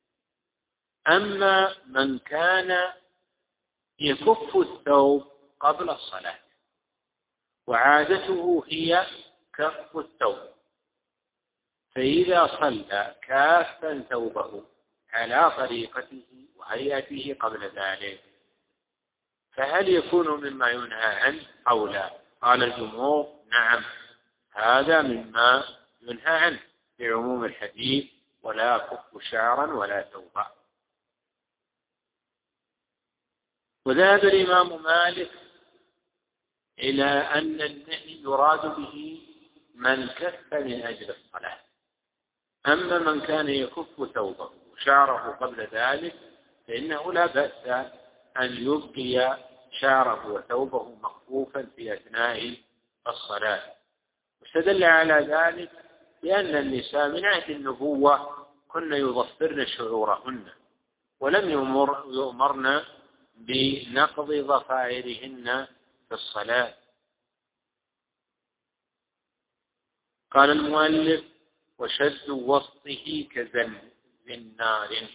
أما من كان يكف الثوب قبل الصلاة وعادته هي كف الثوب، فإذا صلى كافا ثوبه على طريقته وهيئته قبل ذلك فهل يكون مما ينهى عنه أو لا؟ قال الجمهور: نعم، هذا مما ينهى عنه بعموم الحديث: ولا كف شعرا ولا ثوبا. وذهب الإمام مالك إلى أن النهي يراد به من كف من أجل الصلاة، أما من كان يكف ثوبه وشعره قبل ذلك فإنه لا بأس أن يبقي شعره وثوبه مكفوفا في أثناء الصلاة. واستدل على ذلك لأن النساء من عهد النبوة كن يظفرن شعورهن، ولم يؤمر يؤمرن بنقض ضفائرهن في الصلاة. قال المؤلف: وشد وسطه كزنار.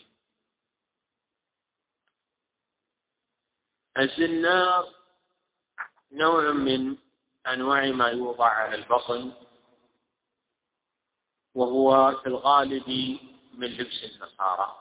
الزنار نوع من أنواع ما يوضع على البطن، وهو في الغالب من لبس النصارى.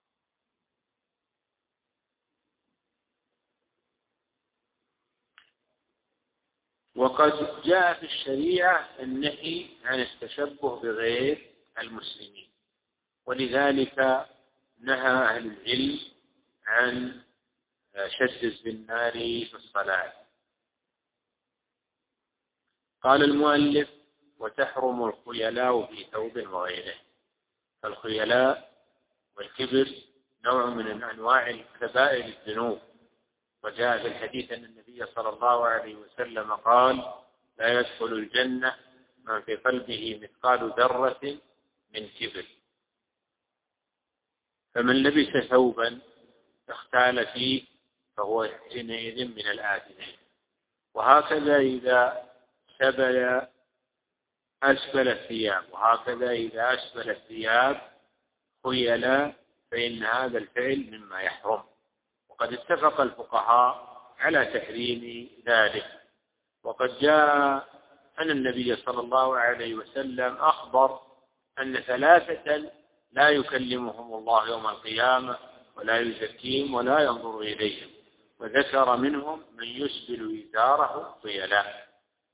وقد جاء في الشريعة النهي عن التشبه بغير المسلمين، ولذلك نهى أهل العلم عن شد الزنار في الصلاة. قال المؤلف: وتحرم الخيلاء في ثوب وغيره. فالخيلاء والكبر نوع من أنواع كبائر الذنوب، وجاء في الحديث أن النبي صلى الله عليه وسلم قال: لا يدخل الجنة من في قلبه مثقال ذرة من كبر. فمن لبس ثوبا اختال فيه فهو حينئذ من الآثمين. وهكذا إذا سبل أسفل الثياب، وهكذا إذا أسفل الثياب خيلا، فإن هذا الفعل مما يحرم. وقد اتفق الفقهاء على تحريم ذلك. وقد جاء أن النبي صلى الله عليه وسلم أخبر أن ثلاثة لا يكلمهم الله يوم القيامة ولا يزكيهم ولا ينظر إليهم، وذكر منهم من يسبل إزاره خيلا.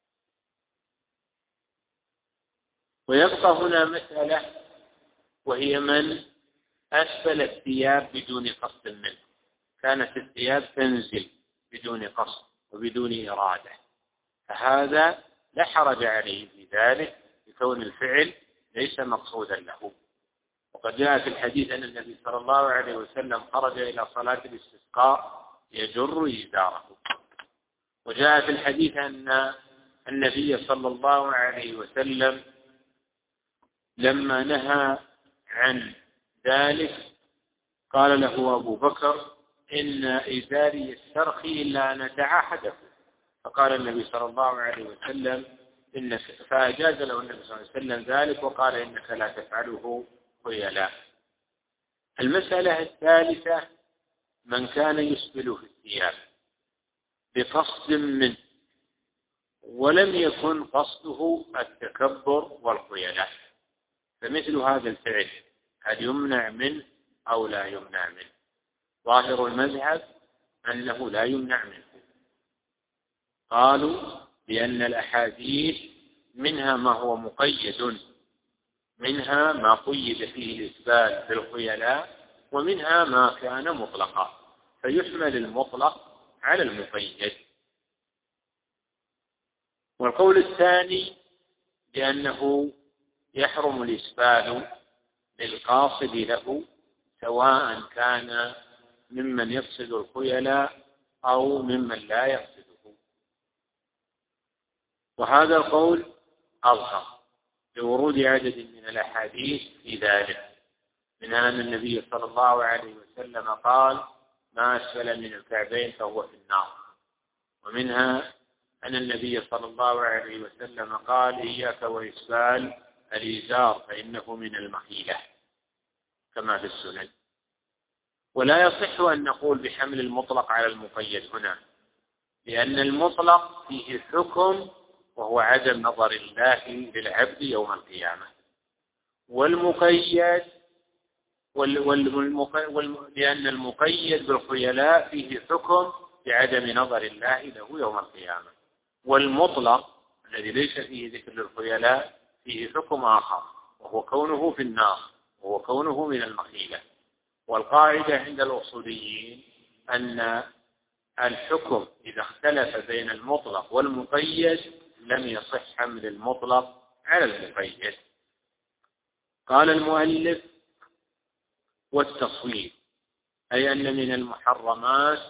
ويبقى هنا مسألة، وهي من أسفل الثياب بدون قصد منه. كانت الثياب تنزل بدون قصد وبدون إرادة، فهذا لا حرج عليه في ذلك بكون الفعل ليس مقصودا له. وقد جاء في الحديث أن النبي صلى الله عليه وسلم خرج إلى صلاة الاستسقاء يجر إزاره. وجاء في الحديث أن النبي صلى الله عليه وسلم لما نهى عن ذلك قال له أبو بكر: إن إزاري يسترخي إلا أن أدعى حدث. فقال النبي صلى الله عليه وسلم إنك، فأجاز له النبي صلى الله عليه وسلم ذلك وقال: إنك لا تفعله خيلاء. المسألة الثالثة: من كان يسبل في الثياب بقصد منه ولم يكن قصده التكبر والخيلاء، فمثل هذا الفعل هل يمنع منه أو لا يمنع منه؟ ظاهر المذهب أنه لا يمنع منه. قالوا بأن الأحاديث منها ما هو مقيد، منها ما قيد فيه الإسبال بالخيلاء، ومنها ما كان مطلقا، فيحمل المطلق على المقيد. والقول الثاني بأنه يحرم الإسبال للقاصد له، سواء كان ممن يقصد الخيلاء أو ممن لا يقصده. وهذا القول أظهر لورود عدد من الأحاديث في ذلك، منها أن النبي صلى الله عليه وسلم قال: ما أسفل من الكعبين فهو في النار. ومنها أن النبي صلى الله عليه وسلم قال: إياك وإسبال الإزار فإنه من المخيلة، كما في السنن. ولا يصح أن نقول بحمل المطلق على المقيد هنا، لأن المطلق فيه حكم وهو عدم نظر الله للعبد يوم القيامة، والمقيد وال وال لأن المقيد بالخيلاء فيه حكم بعدم نظر الله له يوم القيامة، والمطلق الذي ليس فيه ذكر للخيلاء فيه حكم آخر، وهو كونه في النار، وهو كونه من المخيلة. والقاعدة عند الأصوليين أن الحكم إذا اختلف بين المطلق والمقيد لم يصح حمل المطلق على المقيد. قال المؤلف: والتصوير، أي أن من المحرمات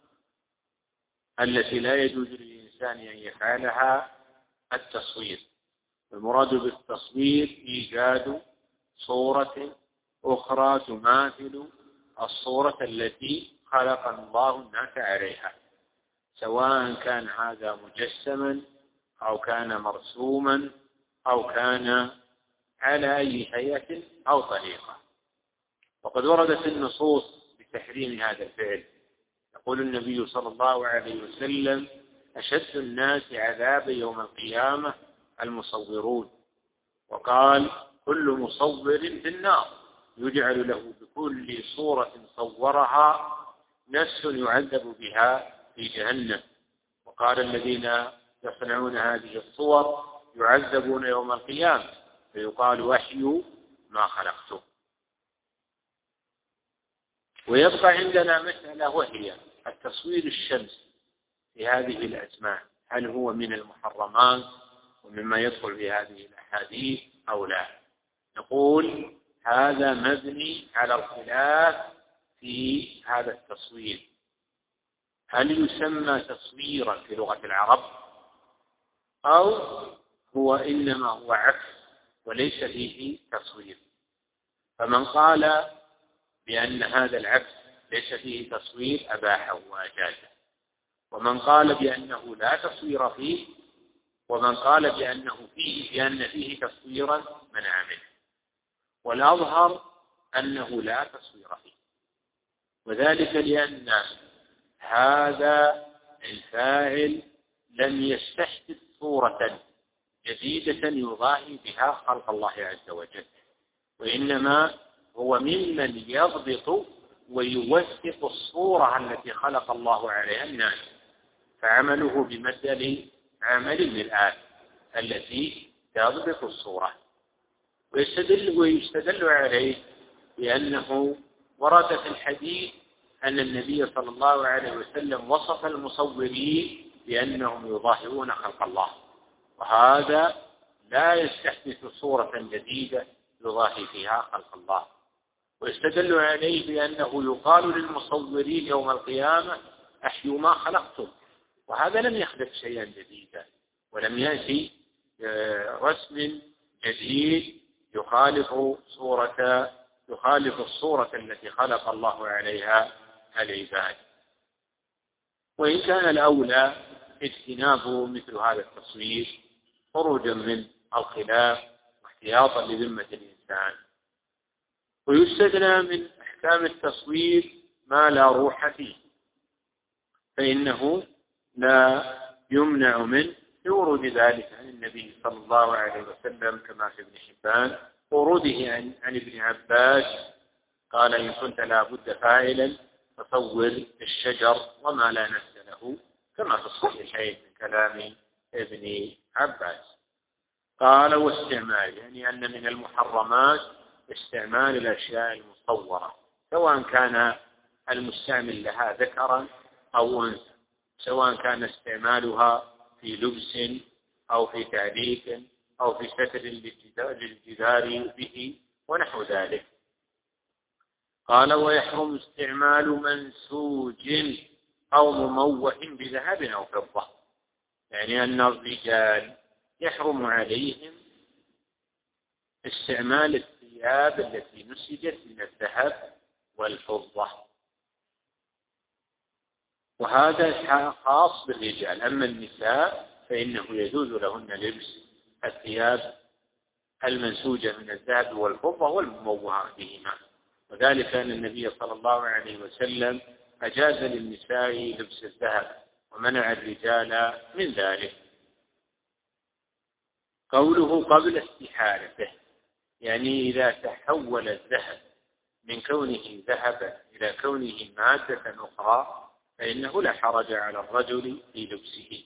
التي لا يجوز للإنسان أن يفعلها التصوير. المراد بالتصوير إيجاد صورة أخرى تماثل الصورة التي خلق الله الناس عليها، سواء كان هذا مجسما أو كان مرسوما أو كان على أي هيئة أو طريقة. وقد وردت النصوص بتحريم هذا الفعل. يقول النبي صلى الله عليه وسلم: أشد الناس عذابا يوم القيامة المصورون. وقال: كل مصور في النار يجعل له بكل صورة صورها نفس يعذب بها في جهنم. وقال: الذين يصنعون هذه الصور يعذبون يوم القيامة فيقال: وحيوا ما خلقتم. ويبقى عندنا مسألة، وهي التصوير الشمسي في هذه الأزمان، هل هو من المحرمات ومما يدخل في هذه الأحاديث أو لا؟ نقول هذا مبني على الخلاف في هذا التصوير. هل يسمى تصويرا في لغة العرب أو هو إنما هو عكس وليس فيه تصوير؟ فمن قال بأن هذا العكس ليس فيه تصوير أباحه وأجازه، ومن قال بأنه لا تصوير فيه، ومن قال بأنه فيه بأن فيه تصويرا منع منه. والأظهر أنه لا تصوير فيه، وذلك لأن هذا الفاعل لم يستحدث صورة جديدة يضاهي بها خلق الله عز وجل، وإنما هو ممن يضبط ويوثق الصورة التي خلق الله عليها الناس، فعمله بمثل عمل المرآة التي تضبط الصورة. ويستدل, ويستدل عليه بأنه ورد في الحديث أن النبي صلى الله عليه وسلم وصف المصورين بأنهم يظاهرون خلق الله، وهذا لا يستحدث صورة جديدة يضاهي فيها خلق الله. ويستدل عليه بأنه يقال للمصورين يوم القيامة: أحيوا ما خلقتم، وهذا لم يخلق شيئا جديدا، ولم يأتي رسم جديد يخالف صورة يخالف الصورة التي خلق الله عليها العباد. وإن كان الأولى اجتناب مثل هذا التصوير خروجا من الخلاف واحتياطا لذمة الإنسان. ويستثنى من أحكام التصوير ما لا روح فيه، فإنه لا يمنع منه لورود ذلك عن النبي صلى الله عليه وسلم كما في ابن حبان، وروده عن, عن ابن عباس قال: إن كنت لا بد فاعلا فصور الشجر وما لا نفس له، كما في الصحيحين من كلام ابن عباس. قال: واستعمال، يعني أن من المحرمات استعمال الأشياء المصورة، سواء كان المستعمل لها ذكرا أو أنثى، سواء كان استعمالها في لبس أو في تعليق أو في ستر للجدار به ونحو ذلك. قال: ويحرم استعمال منسوج أو مموه بذهب أو فضة، يعني أن الرجال يحرم عليهم استعمال الثياب التي نسجت من الذهب والفضة، وهذا خاص بالرجال. أما النساء فإنه يجوز لهن لبس الثياب المنسوجة من الذهب والفضة والمموهة بهما، وذلك أن النبي صلى الله عليه وسلم أجاز للنساء لبس الذهب ومنع الرجال من ذلك. قوله: قبل استحالته، يعني إذا تحول الذهب من كونه ذهبا إلى كونه مادة أخرى فإنه لا حرج على الرجل في لبسه.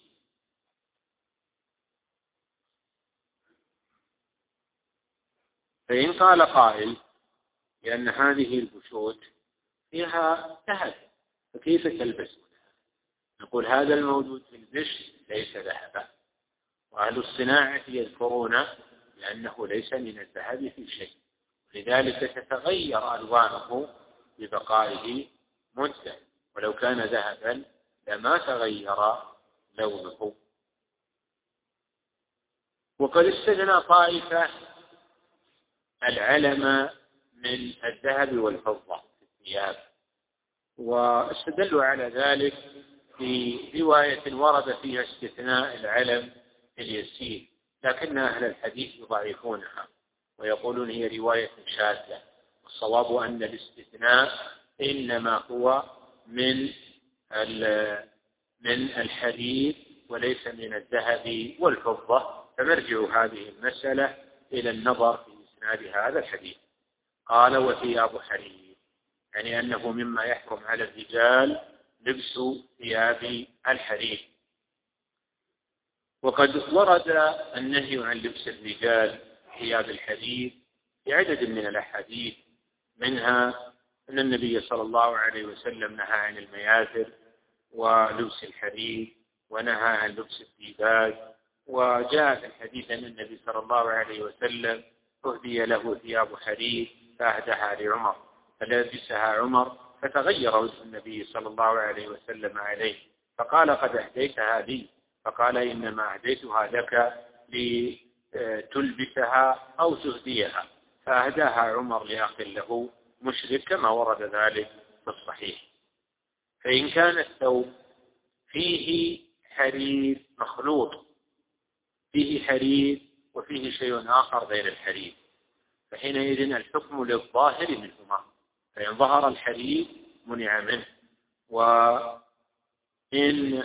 فإن قال قائل لأن هذه البشوت فيها ذهب فكيف تلبسونها؟ نقول: هذا الموجود في البش ليس ذهبا، وأهل الصناعة يذكرون لأنه ليس من الذهب في شيء، لذلك تتغير ألوانه ببقائه مدة، ولو كان ذهبا لما تغير لونه. وقد استثنى طائفة العلم من الذهب والفضة في الثياب. واستدلوا على ذلك برواية ورد فيها استثناء العلم اليسير، لكن أهل الحديث يضعفونها ويقولون هي رواية شاذة، والصواب أن الاستثناء إنما هو من من الحديد وليس من الذهب والفضة. فنرجع هذه المسألة إلى النظر في إسناد هذا الحديث. قال وثياب حرير، يعني أنه مما يحرم على الرجال لبس ثياب الحرير. وقد ورد النهي عن لبس الرجال ثياب الحرير بعدد من الأحاديث، منها أن النبي صلى الله عليه وسلم نهى عن المياثر ولبس الحرير، ونهى عن لبس الديباج. وجاء في الحديث أن النبي صلى الله عليه وسلم أهدي له ثياب حرير فأهداها لعمر فلبسها عمر فتغير وجه النبي صلى الله عليه وسلم عليه، فقال قد أهديتها لي، فقال إنما أهديتها لك لتلبسها أو تهديها، فأهداها عمر لأخ له مشرك كما ورد ذلك في الصحيح. فإن كان الثوب فيه حرير مخلوط، فيه حرير وفيه شيء آخر غير الحرير، فحينئذ الحكم للظاهر منهما، فإن ظهر الحرير منع منه، وإن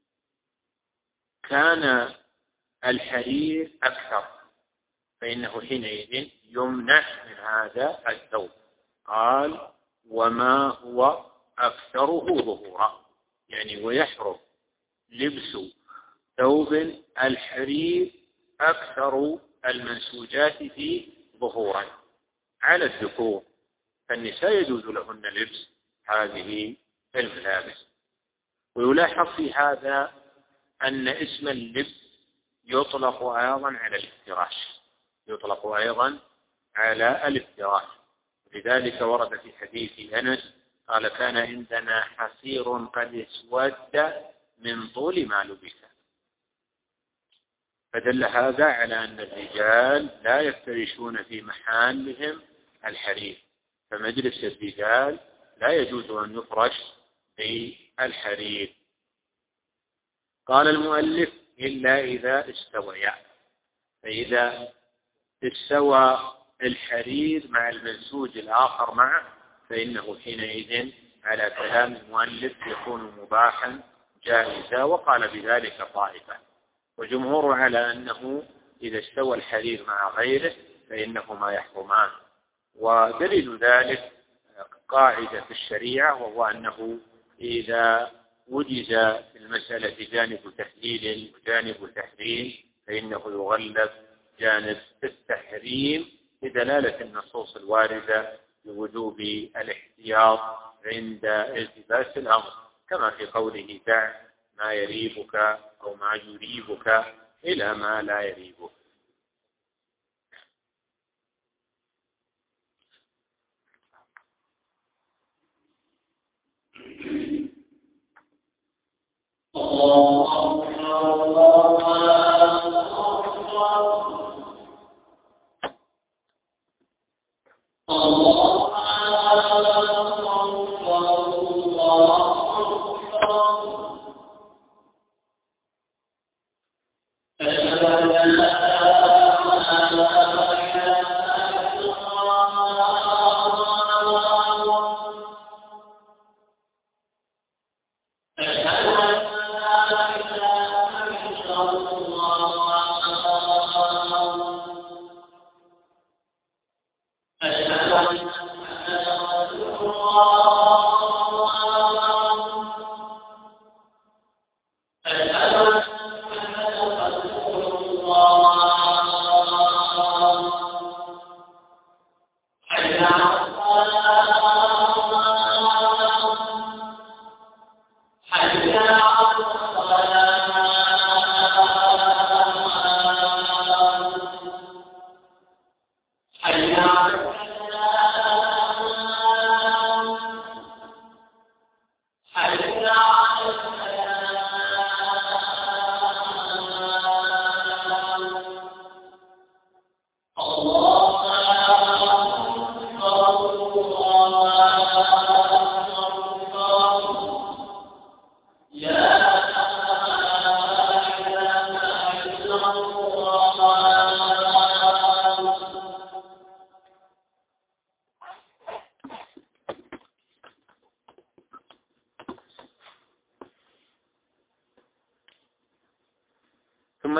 كان الحرير أكثر فإنه حينئذ يمنع من هذا الثوب. قال وما هو أكثره ظهورا، يعني ويحرم لبس ثوب الحرير أكثر المنسوجات فيه ظهورا على الذكور، فالنساء يجوز لهن لبس هذه الملابس. ويلاحظ في هذا أن اسم اللبس يطلق أيضا على الافتراش، يطلق أيضا على الافتراش. لذلك ورد في حديث أنس قال كان عندنا حصير قد اسود من طول ما لبس، فدل هذا على أن الرجال لا يفترشون في محلهم الحرير، فمجلس الرجال لا يجوز أن يفرش بالحرير. قال المؤلف إلا إذا استويا، فإذا استوى الحرير مع المنسوج الآخر معه فإنه حينئذ على كلام المؤلف يكون مباحا جائزا، وقال بذلك طائفة، وجمهور على أنه إذا استوى الحرير مع غيره فإنهما يحرمان. ودليل ذلك قاعدة في الشريعة، وهو أنه إذا وجد في المسألة جانب تحليل وجانب تحريم فإنه يغلب جانب التحريم بدلالة النصوص الواردة بوجوب الاحتياط عند التباس الأمر، كما في قوله دع ما يريبك أو ما يريبك إلى ما لا يريبك. الله أكبر الله أكبر الله الله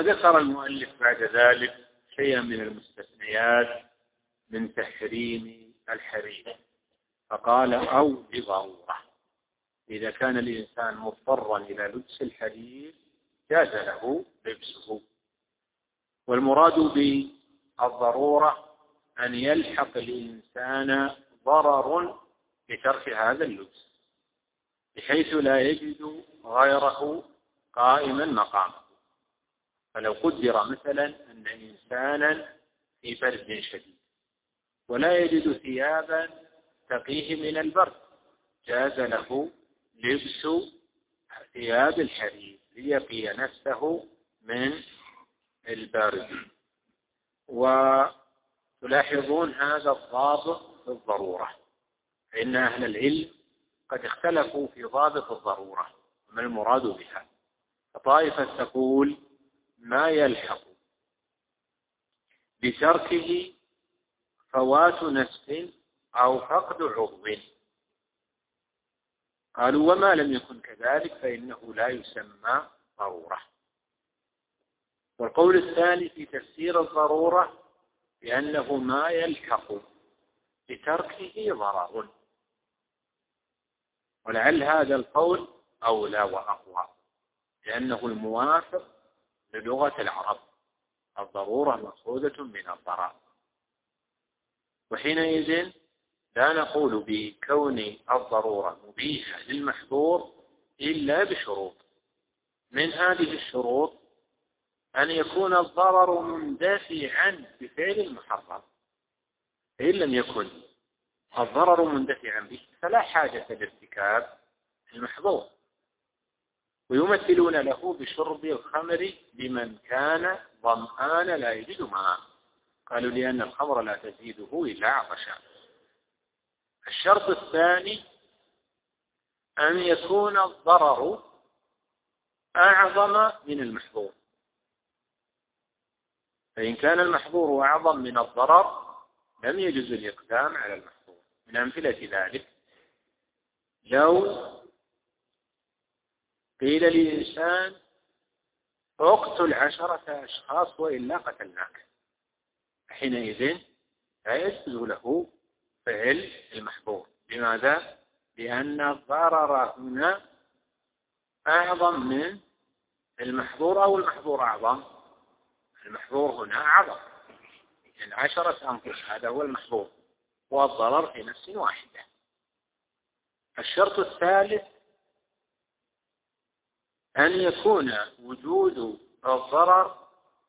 ثم ذكر المؤلف بعد ذلك شيئا من المستثنيات من تحريم الحرير، فقال أو لضرورة، إذا كان الإنسان مضطرا إلى لبس الحرير جاز له لبسه. والمراد بالضرورة أن يلحق الإنسان ضرر بترك هذا اللبس بحيث لا يجد غيره قائما مقامه. فلو قدر مثلا أن إنسانا في برد شديد ولا يجد ثيابا تقيه من البرد، جاز له لبس ثياب الحرير ليقي نفسه من البرد. وتلاحظون هذا الضابط في الضرورة، فإن أهل العلم قد اختلفوا في ضابط الضرورة وما المراد بها. فطائفة تقول ما يلحق بتركه فوات نفس أو فقد عضو، قالوا وما لم يكن كذلك فإنه لا يسمى ضرورة. والقول الثاني في تفسير الضرورة بأنه ما يلحق بتركه ضرر، ولعل هذا القول أولى وأقوى لأنه الموافق للغة العرب، الضرورة مأخوذة من الضرر. وحينئذ لا نقول بكون الضرورة مبيحة للمحظور إلا بشروط. من هذه الشروط أن يكون الضرر مندفعا بفعل المحرم، فإن لم يكن الضرر مندفعا به فلا حاجة لارتكاب المحظور. ويمثلون له بشرب الخمر لمن كان ظمآن لا يجد ماء، قالوا لأن الخمر لا تزيده إلا عطشا. الشرط الثاني أن يكون الضرر أعظم من المحظور، فإن كان المحظور أعظم من الضرر لم يجوز الإقدام على المحظور. من أمثلة ذلك لو قيل للإنسان اقتل عشرة أشخاص وإلا قتلناك، حينئذ لا يجوز له فعل المحظور. لماذا؟ لأن الضرر هنا أعظم من المحظور، أو المحظور أعظم. المحظور هنا أعظم، يعني عشرة أنفس هذا هو المحظور، والضرر في نفس واحدة. الشرط الثالث أن يكون وجود الضرر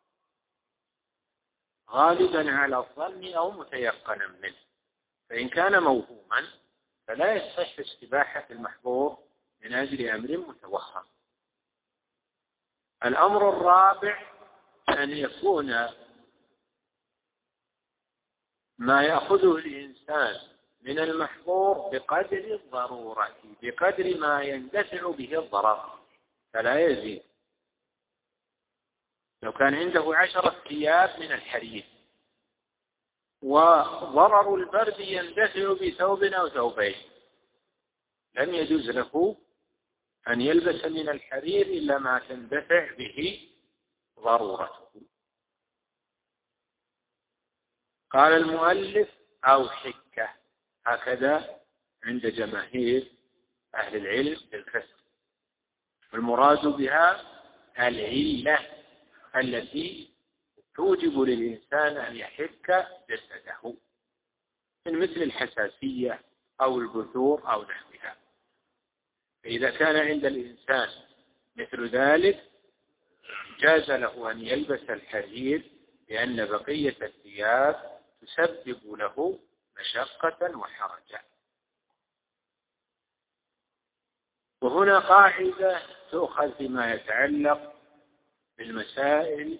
غالبا على الظن أو متيقنا منه، فإن كان موهوما فلا يصح استباحة المحظور من أجل أمر متوهم. الأمر الرابع أن يكون ما يأخذه الإنسان من المحظور بقدر الضرورة، بقدر ما يندفع به الضرر فلا يزيد. لو كان عنده عشرة ثياب من الحرير وضرر البرد يندفع بثوب أو ثوبين لم يجوز له أن يلبس من الحرير إلا ما تندفع به ضرورته. قال المؤلف أو حكة، هكذا عند جماهير أهل العلم بالكسر، والمراد بها العلة التي توجب للإنسان أن يحك جسده من مثل الحساسية أو البثور أو نحوها. فإذا كان عند الإنسان مثل ذلك جاز له أن يلبس الحرير، لأن بقية الثياب تسبب له مشقة وحرجا. وهنا قاعدة تؤخذ فيما يتعلق بالمسائل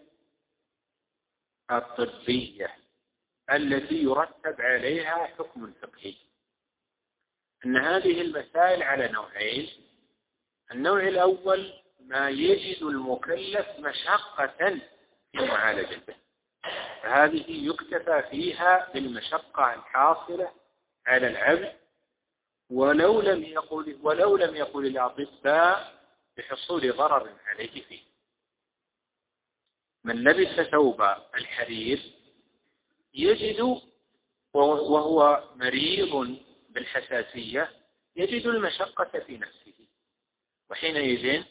الطبية التي يرتب عليها حكم فقهي، أن هذه المسائل على نوعين. النوع الأول ما يجد المكلف مشقة في معالجته، فهذه يكتفى فيها بالمشقة الحاصلة على العبد ولو لم يقل ولو لم يقل الأطباء بحصول ضرر عليه فيه. من لبس ثوب الحرير يجد وهو مريض بالحساسية يجد المشقة في نفسه، وحينئذ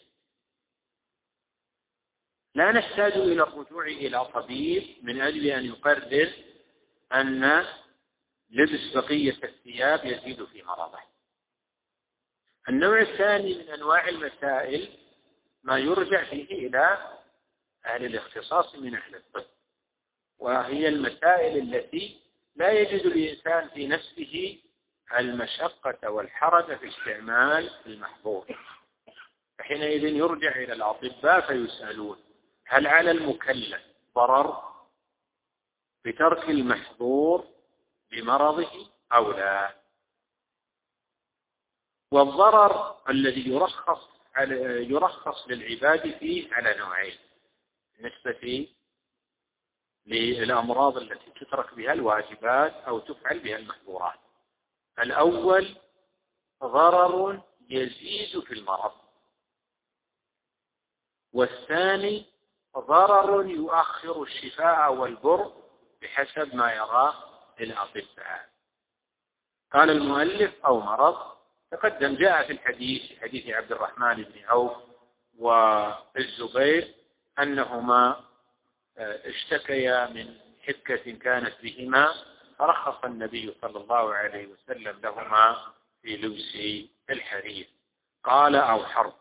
لا نحتاج إلى الرجوع إلى طبيب من أجل أن يقرر أن لبس بقية الثياب يزيد في مرضه. النوع الثاني من أنواع المسائل ما يرجع فيه إلى أهل الاختصاص من أهل الطب، وهي المسائل التي لا يجد الإنسان في نفسه المشقة والحرج في استعمال المحظور، فحينئذ يرجع إلى الأطباء فيسألون: هل على المكلف ضرر بترك المحظور بمرضه أو لا؟ والضرر الذي يرخص يرخص للعباد فيه على نوعين بالنسبة للأمراض التي تترك بها الواجبات أو تفعل بها المحظورات. الأول ضرر يزيد في المرض، والثاني ضرر يؤخر الشفاء والبر بحسب ما يراه الأطباء. قال المؤلف: أو مرض. تقدم جاء في الحديث حديث عبد الرحمن بن عوف والزبير أنهما اشتكيا من حكة كانت بهما، فرخص النبي صلى الله عليه وسلم لهما في لبس الحرير. قال: أو حرب.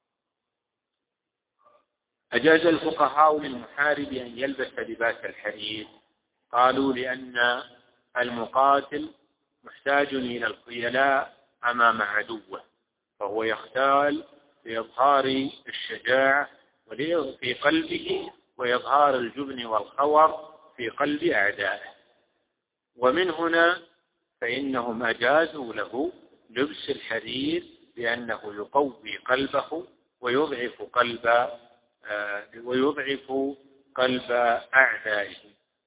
أجاز الفقهاء للمحارب أن يلبس لباس الحرير؟ قالوا: لأن المقاتل محتاج إلى الخيلاء أمام عدوه، فهو يختال بإظهار الشجاعة في قلبه وإظهار الجبن والخور في قلب أعدائه، ومن هنا فإنهم أجازوا له لبس الحرير لأنه يقوي قلبه ويضعف قلب آه ويضعف قلب أعدائه.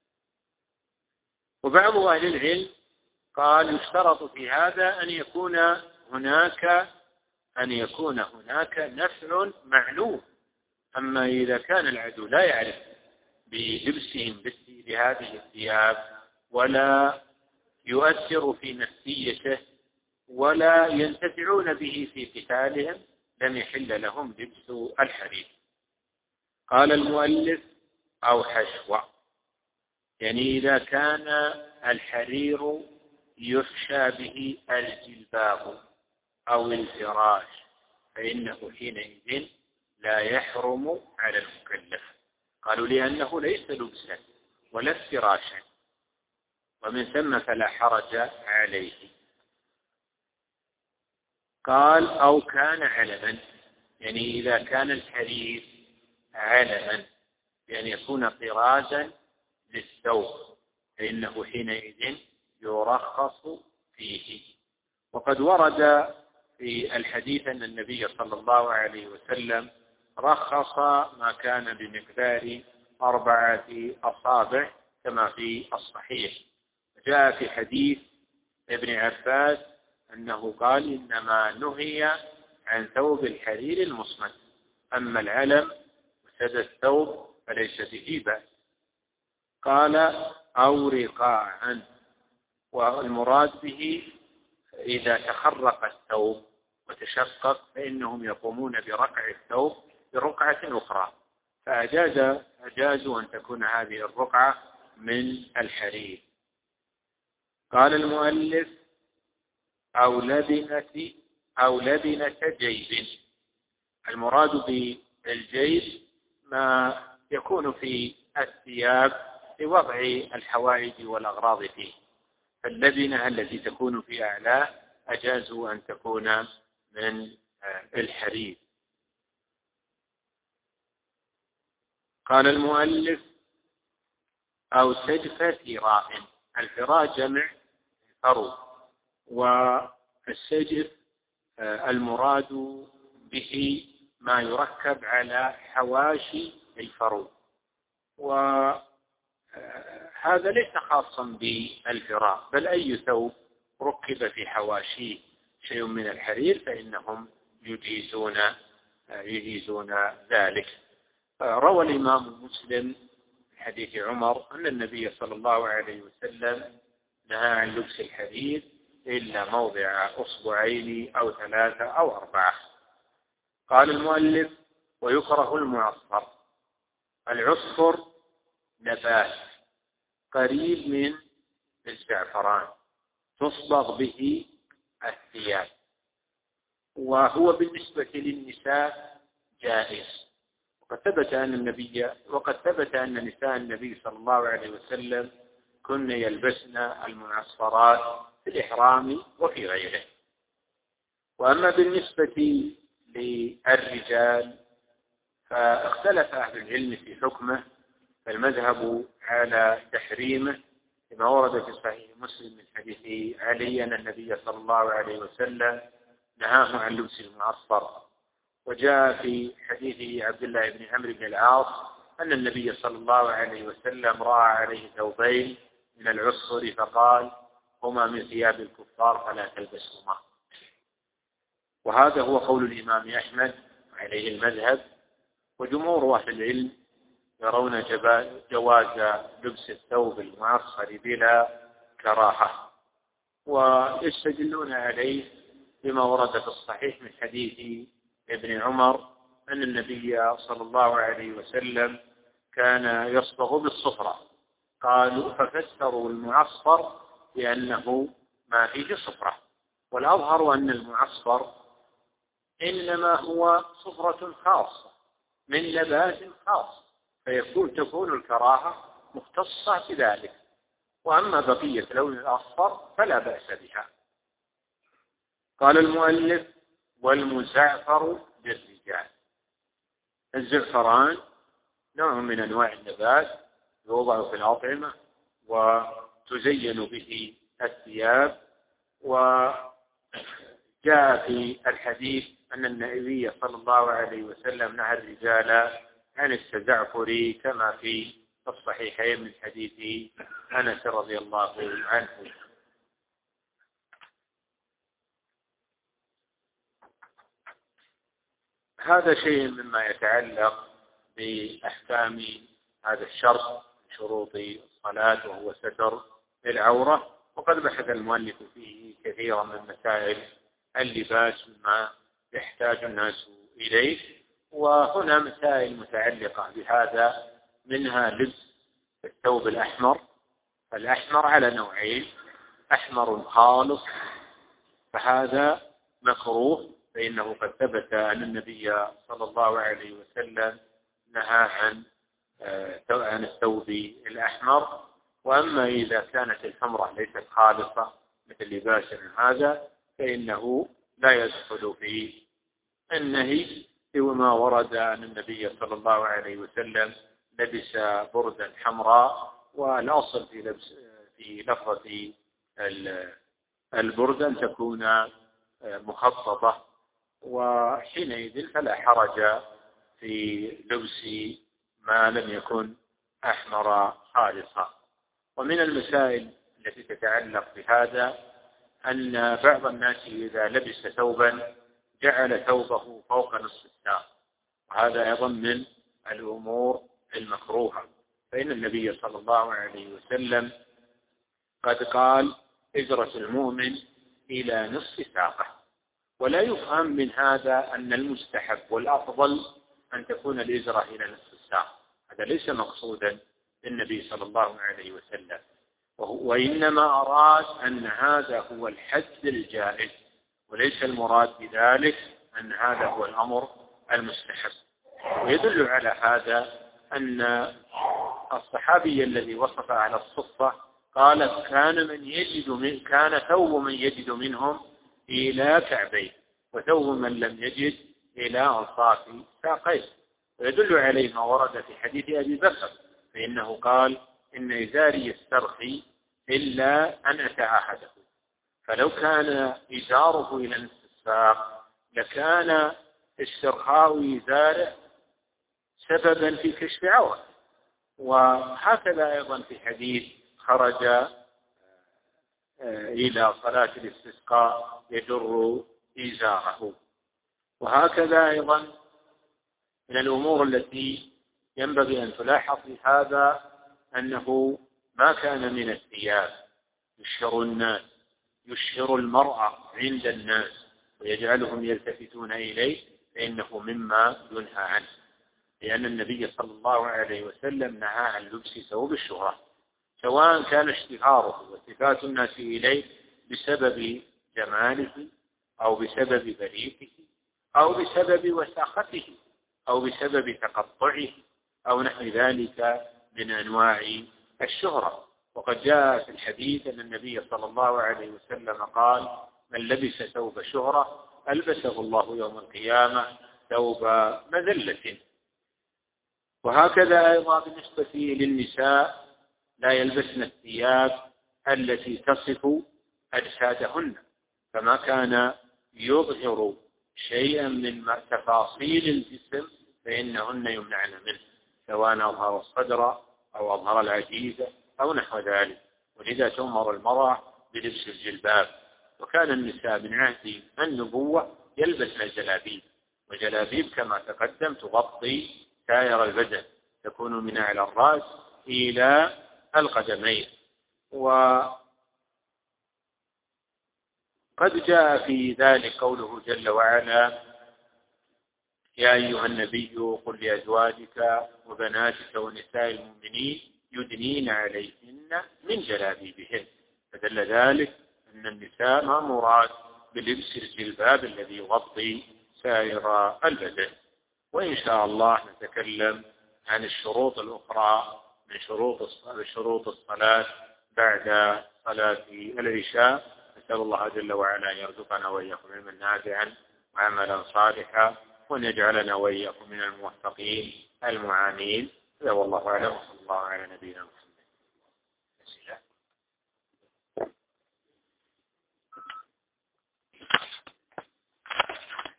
وبعض أهل العلم قال: يشترط في هذا أن يكون هناك أن يكون هناك نفع معلوم. أما إذا كان العدو لا يعرف بلبسهم لهذه الثياب ولا يؤثر في نفسيته ولا ينتفعون به في قتالهم لم يحل لهم لبس الحرير. قال المؤلف: أو حشوة، يعني إذا كان الحرير يفشى به الجلباب أو الفراش فإنه حينئذ لا يحرم على المكلف. قالوا: لأنه ليس لبسا ولا فراشا، ومن ثم فلا حرج عليه. قال: أو كان علما، يعني إذا كان الحرير علما بأن يكون طرازا للثوب فإنه حينئذ يرخص فيه. وقد ورد في الحديث أن النبي صلى الله عليه وسلم رخص ما كان بمقدار أربعة أصابع كما في الصحيح. جاء في حديث ابن عباس أنه قال: إنما نهي عن ثوب الحرير المصمت، أما العلم وسد الثوب فليس به بأس. قال: أو رقاعا، والمراد به إذا تخرق الثوب وتشقق فإنهم يقومون برقع الثوب برقعة أخرى، فأجاز أجازوا أن تكون هذه الرقعة من الحرير. قال المؤلف: أو لبنة أو لبنة جيب. المراد بالجيب ما يكون في الثياب لوضع الحوائج والأغراض فيه، فاللبنة التي تكون في أعلاه أجازوا أن تكون من الحرير. قال المؤلف: أو سجف فراء. الفراء جمع فرو، والسجف المراد به ما يركب على حواشي الفرو، وهذا ليس خاصا بالفراء، بل أي ثوب ركب في حواشيه شيء من الحرير فإنهم يجيزون يجيزون ذلك. روى الإمام مسلم في حديث عمر أن النبي صلى الله عليه وسلم نهى عن لبس الحديد إلا موضع أصبعين أو ثلاثة أو أربعة. قال المؤلف: ويكره المعصفر. العصفر نبات قريب من الزعفران تصبغ به الثياب، وهو بالنسبة للنساء جائز، وقد ثبت أن النبي وقد ثبت أن نساء النبي صلى الله عليه وسلم كن يلبسن المعصفرات في الإحرام وفي غيره. وأما بالنسبة للرجال فاختلف أهل العلم في حكمه، فالمذهب على تحريمه كما ورد في صحيح مسلم من حديث علي أن النبي صلى الله عليه وسلم نهاه عن لبس المعصفر. وجاء في حديث عبد الله بن عمرو بن العاص أن النبي صلى الله عليه وسلم رأى عليه ثوبين من العصفر فقال: هما من ثياب الكفار فلا تلبسهما. وهذا هو قول الإمام أحمد عليه المذهب، وجمهور أهل العلم يرون جواز لبس الثوب المعصفر بلا كراهة، ويستدلون عليه بما ورد في الصحيح من حديث ابن عمر أن النبي صلى الله عليه وسلم كان يصبغ بالصفرة، قالوا ففسروا المعصفر بأنه ما فيه صفرة، والأظهر أن المعصفر إنما هو صفرة خاصة من لباس خاص، فيكون تكون الكراهة مختصة بذلك، وأما بقية لون الأصفر فلا بأس بها. قال المؤلف: والمزعفر للرجال. الزعفران نوع من أنواع النبات يوضع في الأطعمة وتزين به الثياب، وجاء في الحديث أن النبي صلى الله عليه وسلم نهى الرجال عن التزعفر كما في الصحيحين من حديث أنس رضي الله عنه. هذا شيء مما يتعلق بأحكام هذا الشرط من شروط الصلاة، وهو ستر العورة، وقد بحث المؤلف فيه كثيرا من مسائل اللباس مما يحتاج الناس إليه. وهنا مسائل متعلقة بهذا، منها لبس الثوب الأحمر. الأحمر على نوعين: أحمر خالص فهذا مكروه، فإنه قد ثبت أن النبي صلى الله عليه وسلم نهى عن عن الثوب الأحمر. وأما إذا كانت الحمرة ليست خالصة مثل لباس هذا فإنه لا يدخل في النهي، وما ورد أن النبي صلى الله عليه وسلم لبس بردا حمراء، والأصل في لبس في لفظة البرد أن تكون مخططة، وحينئذ فلا حرج في لبس ما لم يكن أحمر خالصا. ومن المسائل التي تتعلق بهذا أن بعض الناس إذا لبس ثوبا جعل ثوبه فوق نصف الساق، وهذا أيضا من الأمور المكروهة، فإن النبي صلى الله عليه وسلم قد قال: إزرة المؤمن إلى نصف ساقه. ولا يفهم من هذا أن المستحب والأفضل أن تكون الإزرة إلى نصف الساق، هذا ليس مقصودا للنبي صلى الله عليه وسلم، وإنما أراد أن هذا هو الحد الجائز، وليس المراد بذلك أن هذا هو الأمر المستحب. ويدل على هذا أن الصحابي الذي وصف على الصفة قال: كان من يجد من كان ثوب من يجد منهم إلى كعبيه، وثوب من لم يجد إلى أنصاف ساقيه. ويدل عليه ما ورد في حديث أبي بكر، فإنه قال: إن إزاري يسترخي إلا أن أتعاهده. فلو كان إزاره إلى نصف الساق لكان استرخاء إزاره سببا في كشف عورة. وهكذا أيضا في حديث خرج إلى صلاة الاستسقاء يجر إزاره. وهكذا أيضا من الأمور التي ينبغي أن تلاحظ في هذا أنه ما كان من الثياب يشهر الناس، يشهر المرأة عند الناس ويجعلهم يلتفتون إليه، فإنه مما ينهى عنه، لأن النبي صلى الله عليه وسلم نهى عن لبس ثوب الشهرة، سواء كان اشتهاره والتفات الناس إليه بسبب جماله أو بسبب بريقه أو بسبب وساخته أو بسبب تقطعه أو نحو ذلك من أنواع الشهرة. وقد جاء في الحديث أن النبي صلى الله عليه وسلم قال: من لبس ثوب شهرة ألبسه الله يوم القيامة ثوب مذلة. وهكذا أيضا بالنسبة للنساء لا يلبسن الثياب التي تصف أجسادهن، فما كان يظهر شيئا من تفاصيل الجسم فإنهن يمنعن منه، سواء أظهر الصدر أو أظهر العجيزة أو نحو ذلك. ولذا تؤمر المرأة بلبس الجلباب. وكان النساء من عهد النبوة يلبسن الجلابيب، وجلابيب كما تقدم تغطي سائر البدن، تكون من أعلى الرأس إلى القدمين. وقد جاء في ذلك قوله جل وعلا: يا أيها النبي قل لأزواجك وبناتك ونساء المؤمنين يدنين عليهن من جلابيبهن. فدل ذلك أن النساء مأمورات بلبس الجلباب الذي يغطي سائر البدن. وإن شاء الله نتكلم عن الشروط الأخرى من شروط شروط الصلاة بعد صلاة العشاء. نسأل الله جل وعلا أن يرزقنا وإياكم علما نافعا وعملا صالحا، وأن يجعلنا وإياكم من الموفقين المعانين. هذا والله أعلم، وصلى الله على نبينا محمد.